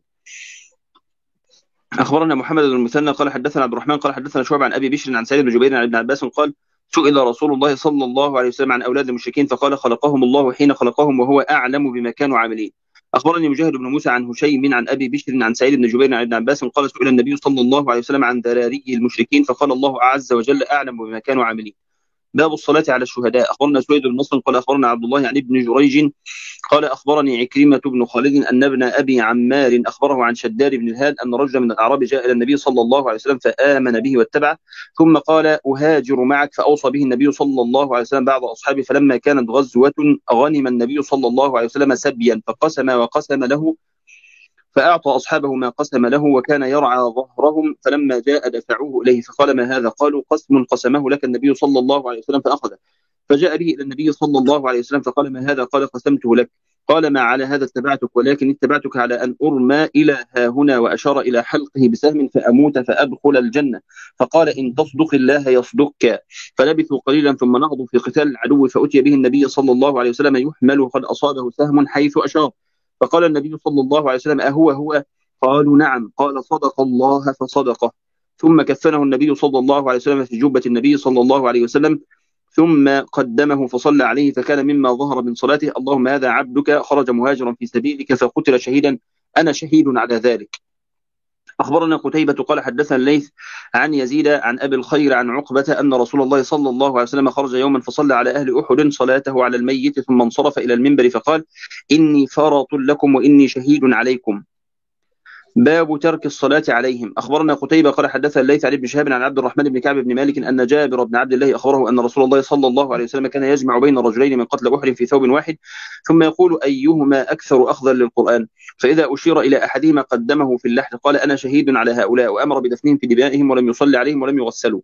أخبرنا محمد بن المثنى قال حدثنا عبد الرحمن قال حدثنا شعبة عن أبي بشر عن سعيد بن جبير عن ابن عباس قال سئل رسول الله صلى الله عليه وسلم عن أولاد المشركين فقال خلقهم الله حين خلقهم وهو أعلم بما كانوا عاملين. أخبرني مجاهد بن موسى عن هشيم عن أبي بشر عن سعيد بن جبير عن ابن عباس قال سئل النبي صلى الله عليه وسلم عن ذراري المشركين فقال الله عز وجل أعلم بما كانوا عاملين. باب الصلاة على الشهداء. أخبرنا سويد بن نصر قال أخبرنا عبد الله عن ابن جريج قال أخبرني عكرمة بن خالد أن ابن أبي عمار أخبره عن شداد بن الهاد أن رجلا من الأعراب جاء إلى النبي صلى الله عليه وسلم فآمن به واتبعه ثم قال أهاجر معك فأوصى به النبي صلى الله عليه وسلم بعض أصحابه فلما كانت غزوة غنم النبي صلى الله عليه وسلم سبيا فقسم وقسم له فأعطى أصحابه ما قسم له وكان يرعى ظهرهم فلما جاء دفعوه إليه فقال ما هذا قالوا قسم قسمه لك النبي صلى الله عليه وسلم فأخذه فجاء به إلى النبي صلى الله عليه وسلم فقال ما هذا قال قسمته لك قال ما على هذا اتبعتك ولكن اتبعتك على أن أرمى إلى ها هنا وأشار إلى حلقه بسهم فأموت فأدخل الجنة فقال إن تصدق الله يصدقك فلبثوا قليلا ثم نهضوا في قتال العدو فأتي به النبي صلى الله عليه وسلم يحمل قد أصابه سهم حيث أشار فقال النبي صلى الله عليه وسلم أهو هو قالوا نعم قال صدق الله فصدقه ثم كفنه النبي صلى الله عليه وسلم في جبة النبي صلى الله عليه وسلم ثم قدمه فصلى عليه فكان مما ظهر من صلاته اللهم هذا عبدك خرج مهاجرا في سبيلك فقتل شهيدا أنا شهيد على ذلك. أخبرنا قتيبة قال حدثنا الليث عن يزيد عن أبي الخير عن عقبة أن رسول الله صلى الله عليه وسلم خرج يوما فصلى على أهل أحد صلاته على الميت ثم انصرف إلى المنبر فقال إني فرط لكم وإني شهيد عليكم. باب ترك الصلاة عليهم. أخبرنا قتيبة قال حدثنا الليث عن ابن شهاب عن عبد الرحمن بن كعب بن مالك أن جابر بن عبد الله أخبره أن رسول الله صلى الله عليه وسلم كان يجمع بين رجلين من قتل أحد في ثوب واحد ثم يقول أيهما أكثر أخذا للقرآن فإذا أشير إلى أحدهما قدمه في اللحد قال أنا شهيد على هؤلاء وأمر بدفنهم في دمائهم ولم يصلي عليهم ولم يغسلوا.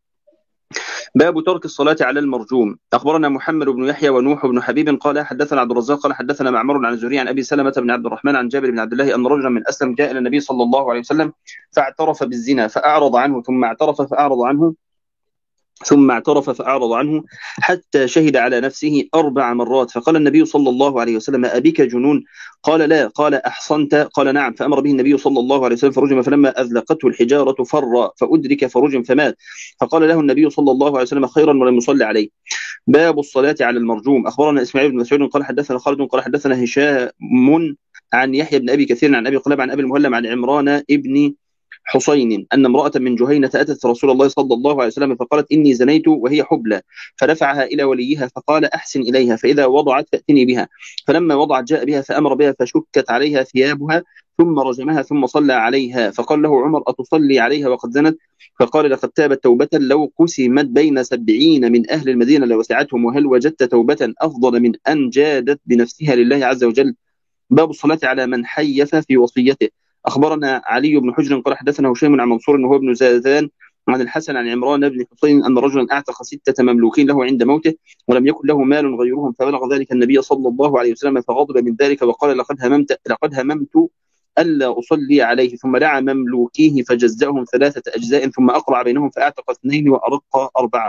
باب ترك الصلاة على المرجوم. أخبرنا محمد بن يحيى ونوح بن حبيب قال حدثنا عبد الرزاق قال حدثنا معمر عن الزهري عن أبي سلمة بن عبد الرحمن عن جابر بن عبد الله أن رجلا من أسلم جاء إلى النبي صلى الله عليه وسلم فاعترف بالزنا فأعرض عنه ثم اعترف فأعرض عنه ثم اعترف فأعرض عنه حتى شهد على نفسه أربع مرات فقال النبي صلى الله عليه وسلم أبيك جنون قال لا قال أحصنت قال نعم فأمر به النبي صلى الله عليه وسلم فرجم فلما أذلقته الحجارة فر فأدرك فرجم فمات فقال له النبي صلى الله عليه وسلم خيرا ولم يصلي عليه. باب الصلاة على المرجوم. أخبرنا إسماعيل بن مسعود قال حدثنا خالد قال حدثنا هشام عن يحيى بن أبي كثير عن أبي قلابة عن أبي المهلم عن عمران ابن حسين أن امرأة من جهينة أتت رسول الله صلى الله عليه وسلم فقالت إني زنيت وهي حبلى فرفعها إلى وليها فقال أحسن إليها فإذا وضعت فأتني بها فلما وضعت جاء بها فأمر بها فشكت عليها ثيابها ثم رجمها ثم صلى عليها فقال له عمر أتصلي عليها وقد زنت فقال لقد تابت توبة لو قسمت بين سبعين من أهل المدينة لوسعتهم وهل وجدت توبة أفضل من أن جادت بنفسها لله عز وجل. باب الصلاة على من حيف في وصيته. أخبرنا علي بن حجر قال حدثنا هشيم عن منصور وهو ابن زاذان عن الحسن عن عمران بن حسين أن رجلا أعتق ستة مملوكين له عند موته ولم يكن له مال غيرهم، فبلغ ذلك النبي صلى الله عليه وسلم فغضب من ذلك وقال لقد هممت لقد هممت ألا أصلي عليه، ثم دعا مملوكيه فجزأهم ثلاثة أجزاء ثم أقرع بينهم فأعتق اثنين وأرق أربعة.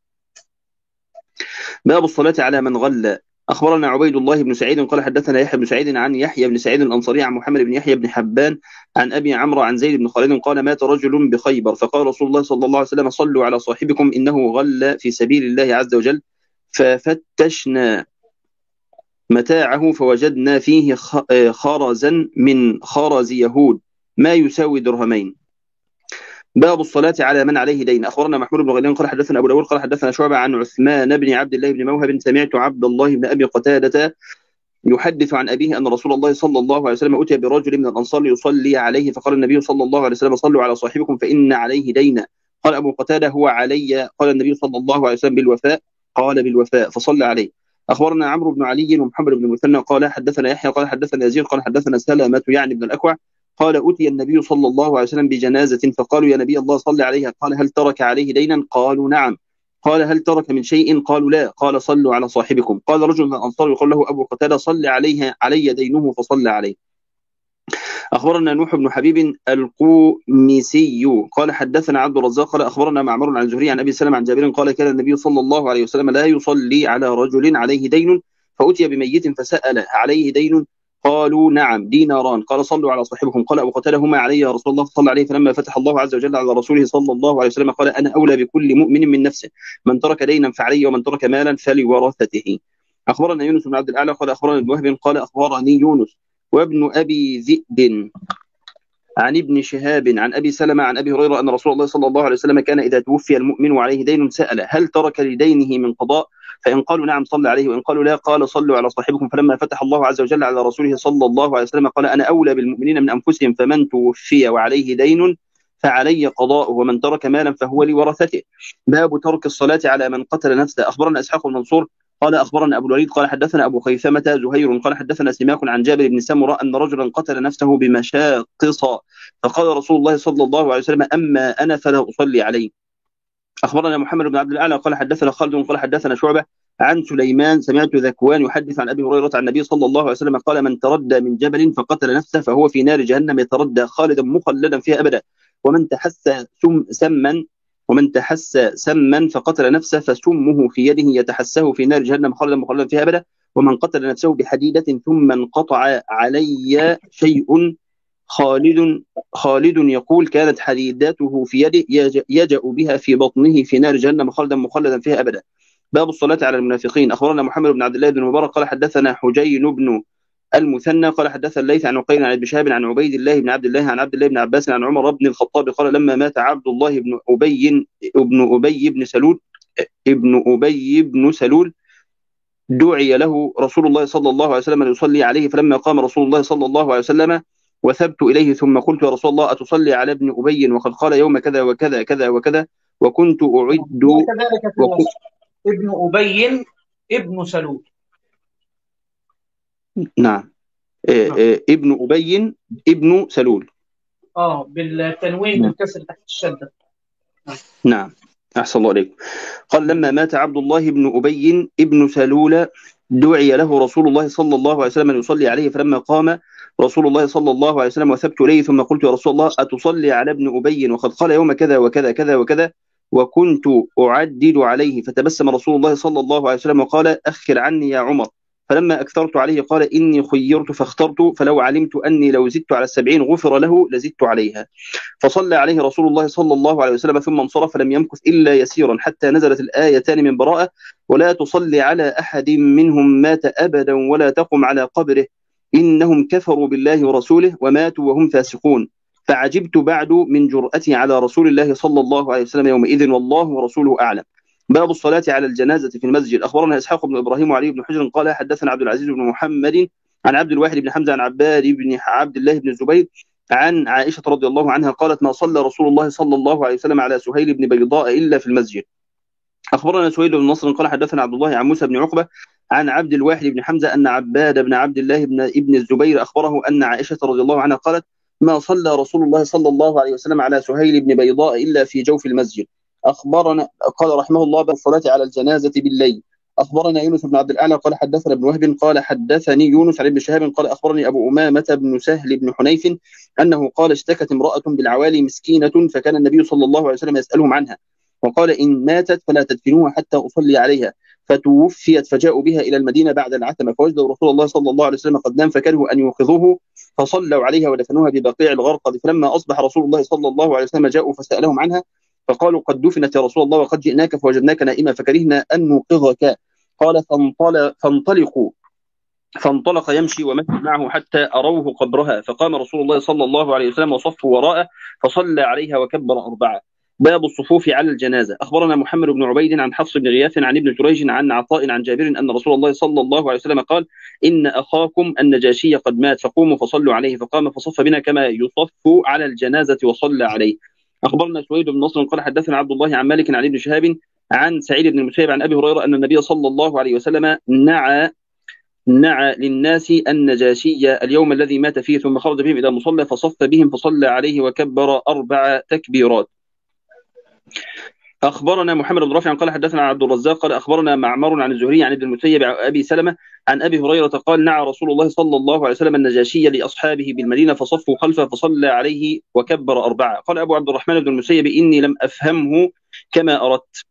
باب الصلاة على من غل. أخبرنا عبيد الله بن سعيد قال حدثنا يحيى بن سعيد عن يحيى بن سعيد الأنصاري عن محمد بن يحيى بن حبان عن أبي عمرو عن زيد بن خالد قال مات رجل بخيبر فقال رسول الله صلى الله عليه وسلم صلوا على صاحبكم إنه غل في سبيل الله عز وجل، ففتشنا متاعه فوجدنا فيه خرزا من خرز يهود ما يساوي درهمين. باب الصلاة على من عليه دين. أخبرنا محمود بن غيلان قال حدثنا أبو داود قال حدثنا شعبة عن عثمان بن عبد الله بن موهب سمعت عبد الله بن أبي قتادة يحدث عن أبيه أن رسول الله صلى الله عليه وسلم أتي برجل من الأنصار يصلي عليه فقال النبي صلى الله عليه وسلم صلوا على صاحبكم فإن عليه دينا. قال أبو قتادة هو علي. قال النبي صلى الله عليه وسلم بالوفاء. قال بالوفاء فصلى عليه. أخبرنا عمرو بن علي ومحمد بن المثنى قال حدثنا يحيى قال حدثنا يزيد قال حدثنا سلمة يعني بن الأكوع قال أتي النبي صلى الله عليه وسلم بجنازة فقالوا يا نبي الله صل عليها. قال هل ترك عليه دينا؟ قالوا نعم. قال هل ترك من شيء؟ قالوا لا. قال صلوا على صاحبكم. قال رجل من الأنصار يقول له أبو قتادة صل عليه علي دينه فصلى عليه. أخبرنا نوح بن حبيب القومسي قال حدثنا عبد الرزاق قال أخبرنا معمر عن زهري عن أبي سلمة عن جابر قال كان النبي صلى الله عليه وسلم لا يصلي على رجل عليه دين فأتي بميت فسأل عليه دين قالوا نعم ديناران. قال صلوا على صاحبكم. قال أبو قتادة هما علي يا رسول الله فصلى عليه. فلما فتح الله عز وجل على رسوله صلى الله عليه وسلم قال أنا أولى بكل مؤمن من نفسه من ترك دينا فعليه ومن ترك مالا فلورثته. أخبرنا يونس بن عبد الأعلى قال أخبرنا ابن وهب قال أخبرني يونس وابن أبي ذئب عن ابن شهاب عن أبي سلمة عن أبي هريرة أن رسول الله صلى الله عليه وسلم كان إذا توفي المؤمن وعليه دين سأل هل ترك لدينه من قضاء؟ فإن قالوا نعم صلى عليه وإن قالوا لا قال صلوا على صاحبكم. فلما فتح الله عز وجل على رسوله صلى الله عليه وسلم قال أنا أولى بالمؤمنين من أنفسهم فمن توفي وعليه دين فعلي قضاء ومن ترك مالا فهو لورثته. باب ترك الصلاة على من قتل نفسه. أخبرنا إسحاق بن منصور قال أخبرنا أبو الوليد قال حدثنا أبو خيثمة زهير قال حدثنا سماك عن جابر بن سمرة أن رجلا قتل نفسه بمشاقص فقال رسول الله صلى الله عليه وسلم أما أنا فلا أصلي عليه. أخبرنا محمد بن عبد الأعلى قال حدثنا خالد قال حدثنا شعبة عن سليمان سمعت ذكوان يحدث عن أبي هريرة عن النبي صلى الله عليه وسلم قال من تردى من جبل فقتل نفسه فهو في نار جهنم يتردى خالدا مخلدا فيها أبدا ومن تحسى سما ومن تحسى سما فقتل نفسه فسمه في يده يتحسه في نار جهنم خالدا مخلدا فيها أبدا ومن قتل نفسه بحديدة ثم انقطع علي شيء خالد خالد يقول كانت حديدته في يده يجأ بها في بطنه في نار جهنم خالدا مخلدا فيها أبدا. باب الصلاة على المنافقين. أخبرنا محمد بن عبد الله بن مبارك قال حدثنا حجين بن المثنى قال حدثنا الليث عن عقيل عن ابن شهاب عن عبيد الله بن عبد الله عن عبد الله بن عباس عن عمر بن الخطاب قال لما مات عبد الله بن أبي ابن أبي بن سلول ابن أبي بن سلول دعي له رسول الله صلى الله عليه وسلم ليصلي عليه فلما قام رسول الله صلى الله عليه وسلم وثبت إليه ثم قلت يا رسول الله أتصلي على ابن أبي وقد قال يوم كذا وكذا كذا وكذا وكنت أعد وكذلك وكنت ابن أبي ابن سلول. نعم إيه إيه ابن أبي ابن سلول اه بالتنوين والكسر تحت الشدة. نعم أحسن الله عليكم. قال لما مات عبد الله بن أبي ابن سلول دعي له رسول الله صلى الله عليه وسلم يصلي عليه فلما قام رسول الله صلى الله عليه وسلم وثبت إليه ثم قلت يا رسول الله أتصلي على ابن أبي وقد قال يوم كذا وكذا كذا وكذا وكنت أعدد عليه فتبسم رسول الله صلى الله عليه وسلم وقال أخر عني يا عمر فلما أكثرت عليه قال إني خيرت فاخترت فلو علمت أني لو زدت على السبعين غفر له لزدت عليها. فصلى عليه رسول الله صلى الله عليه وسلم ثم انصرف فلم يمكث إلا يسيرا حتى نزلت الآيتان من براءة ولا تصلي على أحد منهم مات أبدا ولا تقم على قبره إنهم كفروا بالله ورسوله وماتوا وهم فاسقون. فعجبت بعد من جرأتي على رسول الله صلى الله عليه وسلم يومئذ والله ورسوله أعلم. باب الصلاة على الجنازة في المسجد. أخبرنا إسحاق بن إبراهيم وعلي بن حجر قال حدثنا عبد العزيز بن محمد عن عبد الواحد بن حمزة عن عباد بن عبد الله بن الزبير عن عائشة رضي الله عنها قالت ما صلى رسول الله صلى الله عليه وسلم على سهيل بن بيضاء إلا في المسجد. أخبرنا سهيل بن نصر قال حدثنا عبد الله عن موسى بن عقبة عن عبد الواحد بن حمزة أن عباد بن عبد الله بن ابن الزبير أخبره أن عائشة رضي الله عنها قالت ما صلى رسول الله صلى الله عليه وسلم على سهيل بن بيضاء إلا في جوف المسجد. أخبرنا قال رحمه الله بالصلاة على الجنازة بالليل. أخبرنا يونس بن عبد الأعلى قال حدثنا ابن وهب قال حدثني يونس عن ابن شهاب قال أخبرني أبو أمامة بن سهل بن حنيف أنه قال اشتكت امرأة بالعوالي مسكينة فكان النبي صلى الله عليه وسلم يسألهم عنها وقال إن ماتت فلا تدفنوها حتى أصلي عليها، فتوفيت فجاءوا بها إلى المدينة بعد العتمة فوجدوا رسول الله صلى الله عليه وسلم قد نام فكرهوا أن يوقظوه فصلوا عليها ودفنوها ببقيع الغرقد. فلما أصبح رسول الله صلى الله عليه وسلم جاءوا فسألهم عنها فقالوا قد دفنت يا رسول الله وقد جئناك فوجدناك نائما فكرهنا أن نوقظك. قال فانطلق فانطلقوا فانطلق يمشي ومشي معه حتى أروه قبرها فقام رسول الله صلى الله عليه وسلم وصفوا وراءه فصلى عليها وكبر أربعة. باب الصفوف على الجنازة. أخبرنا محمد بن عبيد عن حفص بن غياث عن ابن جريج عن عطاء عن جابر أن رسول الله صلى الله عليه وسلم قال إن أخاكم النجاشي قد مات فقوموا فصلوا عليه فقام فصف بنا كما يصف على الجنازة وصلى عليه. أخبرنا سويد بن نصر قال حدثنا عبد الله عن مالك عن ابن شهاب عن سعيد بن المسيب عن أبي هريرة أن النبي صلى الله عليه وسلم نعى نعى للناس النجاشي اليوم الذي مات فيه ثم خرج بهم إلى المصلى فصف بهم فصلى عليه وكبر أربع تكبيرات. أخبرنا محمد بن رافع قال حدثنا عبد الرزاق قال أخبرنا معمر عن الزهري عن ابن المسيب عن أبي سلمة عن أبي هريرة قال نعى رسول الله صلى الله عليه وسلم النجاشي لأصحابه بالمدينة فصفوا خلفه فصلى عليه وكبر أربعة. قال أبو عبد الرحمن بن المسيب إني لم أفهمه كما أردت.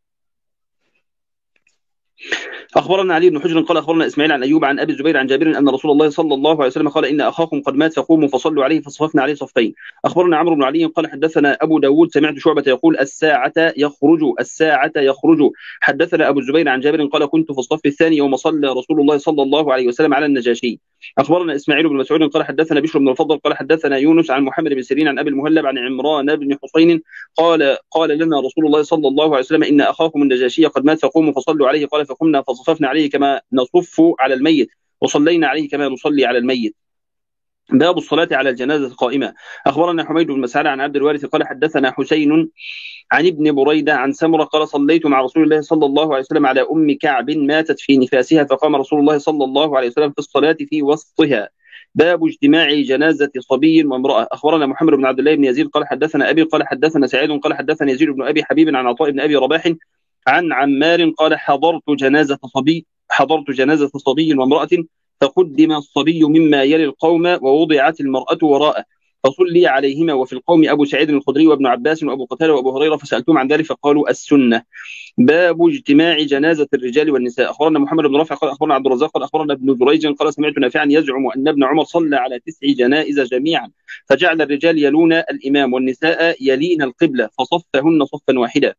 أخبرنا علي بن حجر قال أخبرنا إسماعيل عن أيوب عن أبي الزبير عن جابر أن رسول الله صلى الله عليه وسلم قال إن أخاكم قد مات فقوموا فصلوا عليه فصففنا عليه صفين. أخبرنا عمرو بن علي قال حدثنا أبو داود سمعت شعبة يقول الساعة يخرج الساعة يخرج. حدثنا أبو الزبير عن جابر قال كنت في الصف الثاني يوم صلى رسول الله صلى الله عليه وسلم على النجاشي. أخبرنا إسماعيل بن مسعود قال حدثنا بشر بن الفضل قال حدثنا يونس عن محمد بن سيرين عن أبي المهلب عن عمران بن حسين قال قال لنا رسول الله صلى الله عليه وسلم إن أخاكم النجاشي قد مات فقوموا فصلوا عليه. قال فقمنا فصففنا عليه كما نصف على الميت وصلينا عليه كما نصلي على الميت. باب الصلاة على الجنازة قائمة. أخبرنا حميد بن مسعود عن عبد الوارث قال حدثنا حسين عن ابن بريدة عن سمرة قال صليت مع رسول الله صلى الله عليه وسلم على أم كعب ماتت في نفاسها فقام رسول الله صلى الله عليه وسلم في الصلاة في وسطها. باب اجتماع جنازة صبي وامرأة. أخبرنا محمد بن عبد الله بن يزيد قال حدثنا أبي قال حدثنا سعيد قال حدثنا يزيد بن أبي حبيب عن عطاء بن أبي رباح عن عمار قال حضرت جنازة صبي حضرت جنازة صبي وامرأة فقدم الصبي مما يلي القوم ووضعت المرأة وراءه فصلي عليهما وفي القوم أبو سعيد الخدري وابن عباس وأبو قتادة وأبو هريرة فسألتهم عن ذلك فقالوا السنة. باب اجتماع جنازة الرجال والنساء. أخبرنا محمد بن رافع قال أخبرنا عبد الرزاق قال أخبرنا ابن جريج قال سمعت نافعا يزعم أن ابن عمر صلى على تسع جنائز جميعا فجعل الرجال يلون الإمام والنساء يلين القبلة فصفهن صفا واحدا.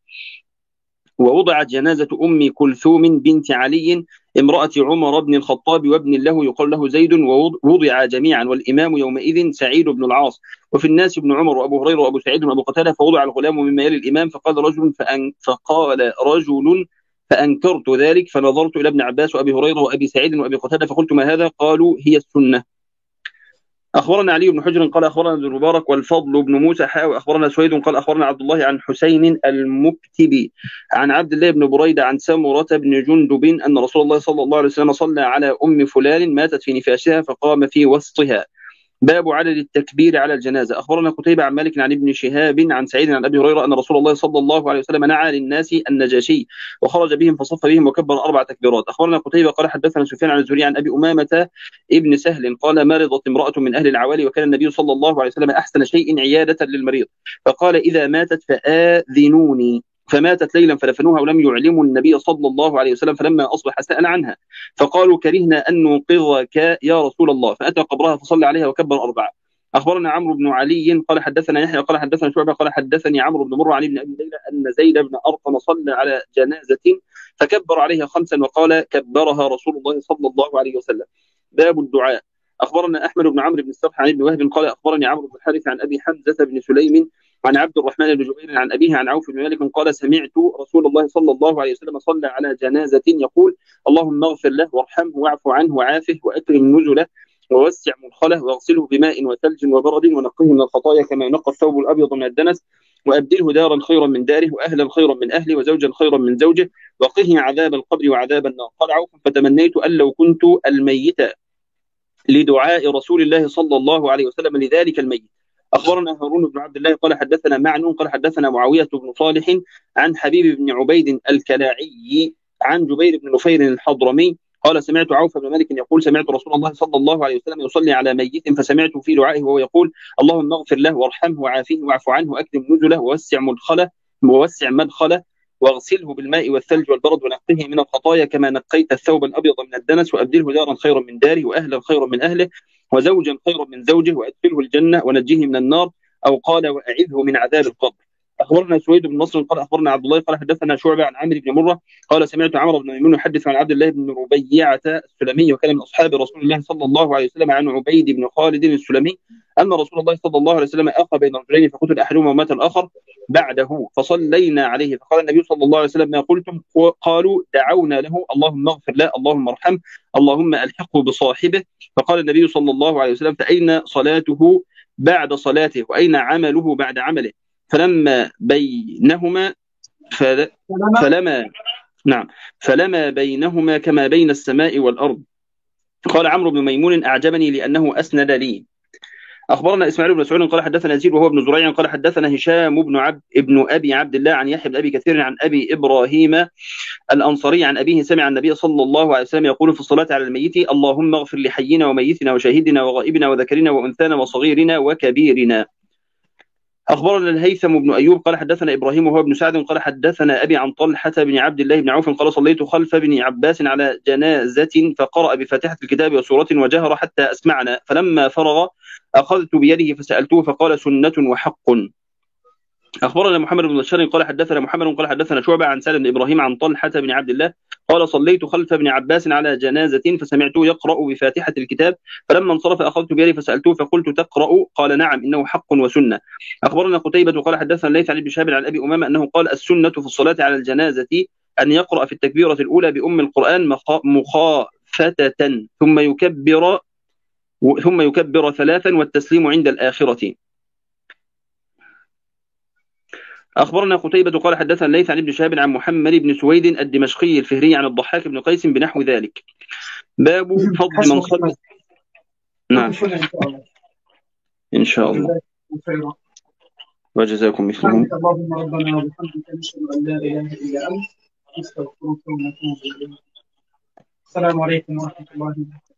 ووضعت جنازة أم كلثوم بنت علي امرأة عمر بن الخطاب وابن له يقال له زيد ووضع جميعا والإمام يومئذ سعيد بن العاص وفي الناس ابن عمر وأبو هريرة وأبو سعيد وأبو قتادة فوضع الغلام مما يلي الإمام فقال رجل فأن فقال رجل فأنكرت ذلك فنظرت إلى ابن عباس وأبي هريرة وأبي سعيد وأبي قتادة فقلت ما هذا؟ قالوا هي السنة. أخبرنا علي بن حجر قال أخبرنا ابن المبارك والفضل بن موسى حاء أخبرنا سويد قال أخبرنا عبد الله عن حسين المكتبي عن عبد الله بن بريدة عن سمرة بن جندب أن رسول الله صلى الله عليه وسلم صلى على أم فلان ماتت في نفاسها فقام في وسطها. باب عدد التكبير على الجنازة. أخبرنا قتيبة عن مالك عن ابن شهاب عن سعيد عن أبي هريرة أن رسول الله صلى الله عليه وسلم نعى للناس النجاشي وخرج بهم فصف بهم وكبر أربع تكبيرات. أخبرنا قتيبة قال حدثنا سفيان عن الزهري عن أبي أمامة ابن سهل قال مرضت امرأة من أهل العوالي وكان النبي صلى الله عليه وسلم أحسن شيء عيادة للمريض فقال إذا ماتت فآذنوني فماتت ليلا فدفنوها ولم يعلموا النبي صلى الله عليه وسلم فلما أصبح سأل عنها فقالوا كرهنا أن ننقذك يا رسول الله فأتى قبرها فصلى عليها وكبر أربعة. أخبرنا عمرو بن علي قال حدثنا يحيى قال حدثنا شعبة قال حدثني عمرو بن مرة عن ابن أبي ليلى أن زيد بن أرقم صلى على جنازة فكبر عليها خمسا وقال كبرها رسول الله صلى الله عليه وسلم. باب الدعاء. أخبرنا أحمد بن عمرو بن السرح عن ابن وهب قال أخبرني عمرو بن الحارث عن أبي حمزة بن سليم عن عبد الرحمن بن جبير عن أبيه عن عوف بن مالك قال سمعت رسول الله صلى الله عليه وسلم صلى على جنازة يقول اللهم اغفر له وارحمه واعف عنه وعافه وأكرم نزله ووسع مدخله واغسله بماء وثلج وبرد ونقه من الخطايا كما ينقى الثوب الأبيض من الدنس وأبدله دارا خيرا من داره وأهلا خيرا من أهله وزوجا خيرا من زوجه وقه عذاب القبر وعذاب النار. قال عوف فتمنيت أن لو كنت الميت لدعاء رسول الله صلى الله عليه وسلم لذلك الميت. أخبرنا هارون بن عبد الله قال حدثنا معن قال حدثنا معاوية بن صالح عن حبيب بن عبيد الكلاعي عن جبير بن نفير الحضرمي قال سمعت عوف بن مالك يقول سمعت رسول الله صلى الله عليه وسلم يصلي على ميت فسمعت في دعائه وهو يقول اللهم اغفر له وارحمه وعافيه واعف عنه واكرم نزله ووسع مدخله ووسع مدخله واغسله بالماء والثلج والبرد ونقه من الخطايا كما نقيت الثوب الابيض من الدنس وابدله دارا خيرا من داره واهلا خيرا من اهله وزوجا خيرا من زوجه وادخله الجنه ونجيه من النار او قال واعذه من عذاب القبر. اخبرنا سويد بن نصر قال اخبرنا عبد الله قال حدثنا شعبه عن عمرو بن مره قال سمعت عمرو بن ميمون يحدث عن عبد الله بن ربيعه السلمي وكان من اصحاب رسول الله صلى الله عليه وسلم عن عبيد بن خالد السلمي ان رسول الله صلى الله عليه وسلم اخى بين رجلين فقتل احدهما ومات الاخر بعده فصلينا عليه فقال النبي صلى الله عليه وسلم ما قلتم قالوا دعونا له اللهم اغفر له اللهم ارحمه اللهم الحقه بصاحبه فقال النبي صلى الله عليه وسلم فاين صلاته بعد صلاته واين عمله بعد عمله فلما بينهما فل... فلما نعم فلما بينهما كما بين السماء والأرض. قال عمرو بن ميمون أعجبني لأنه أسند لي. أخبرنا إسماعيل بن مسعود قال حدثنا يزيد وهو ابن زريع قال حدثنا هشام بن عبد ابن أبي عبد الله عن يحيى بن أبي كثير عن أبي إبراهيم الأنصاري عن أبيه سمع النبي صلى الله عليه وسلم يقول في الصلاة على الميت اللهم اغفر لحينا وميتنا وشاهدنا وغائبنا وذكرنا وأنثانا وصغيرنا وكبيرنا. أخبرنا الهيثم بن أيوب قال حدثنا إبراهيم وهو ابن سعد قال حدثنا أبي عن طلحة بن عبد الله بن عوف قال صليت خلف ابن عباس على جنازة فقرأ بفاتحة الكتاب وسورة وجهر حتى أسمعنا فلما فرغ أخذت بيده فسألته فقال سنة وحق. أخبرنا محمد بن بشار قال حدثنا محمد قال حدثنا شعبة عن سالم بن إبراهيم عن طلحة بن عبد الله قال صليت خلف ابن عباس على جنازة فسمعته يقرأ بفاتحة الكتاب فلما انصرف أخذت بيدي فسألته فقلت تقرأ قال نعم إنه حق وسنة. أخبرنا قتيبة قال حدثنا الليث عن ابن شهاب عن أبي أمامة أنه قال السنة في الصلاة على الجنازة أن يقرأ في التكبيرة الأولى بأم القرآن مخافتة ثم يكبر ثم يكبر ثلاثا والتسليم عند الآخرة. أخبرنا قتيبة قال حدثنا الليث عن ابن شهاب عن محمد بن سويد الدمشقي الفهري عن الضحاك بن قيس بنحو ذلك. باب فضل من صلى. نعم إن شاء الله وجزاكم مثلهم. اللهم ربنا وبحمدك نشهد أن لا إله إلا أنت نستغفرك ونتوب إليك. السلام عليكم ورحمة الله وبركاته.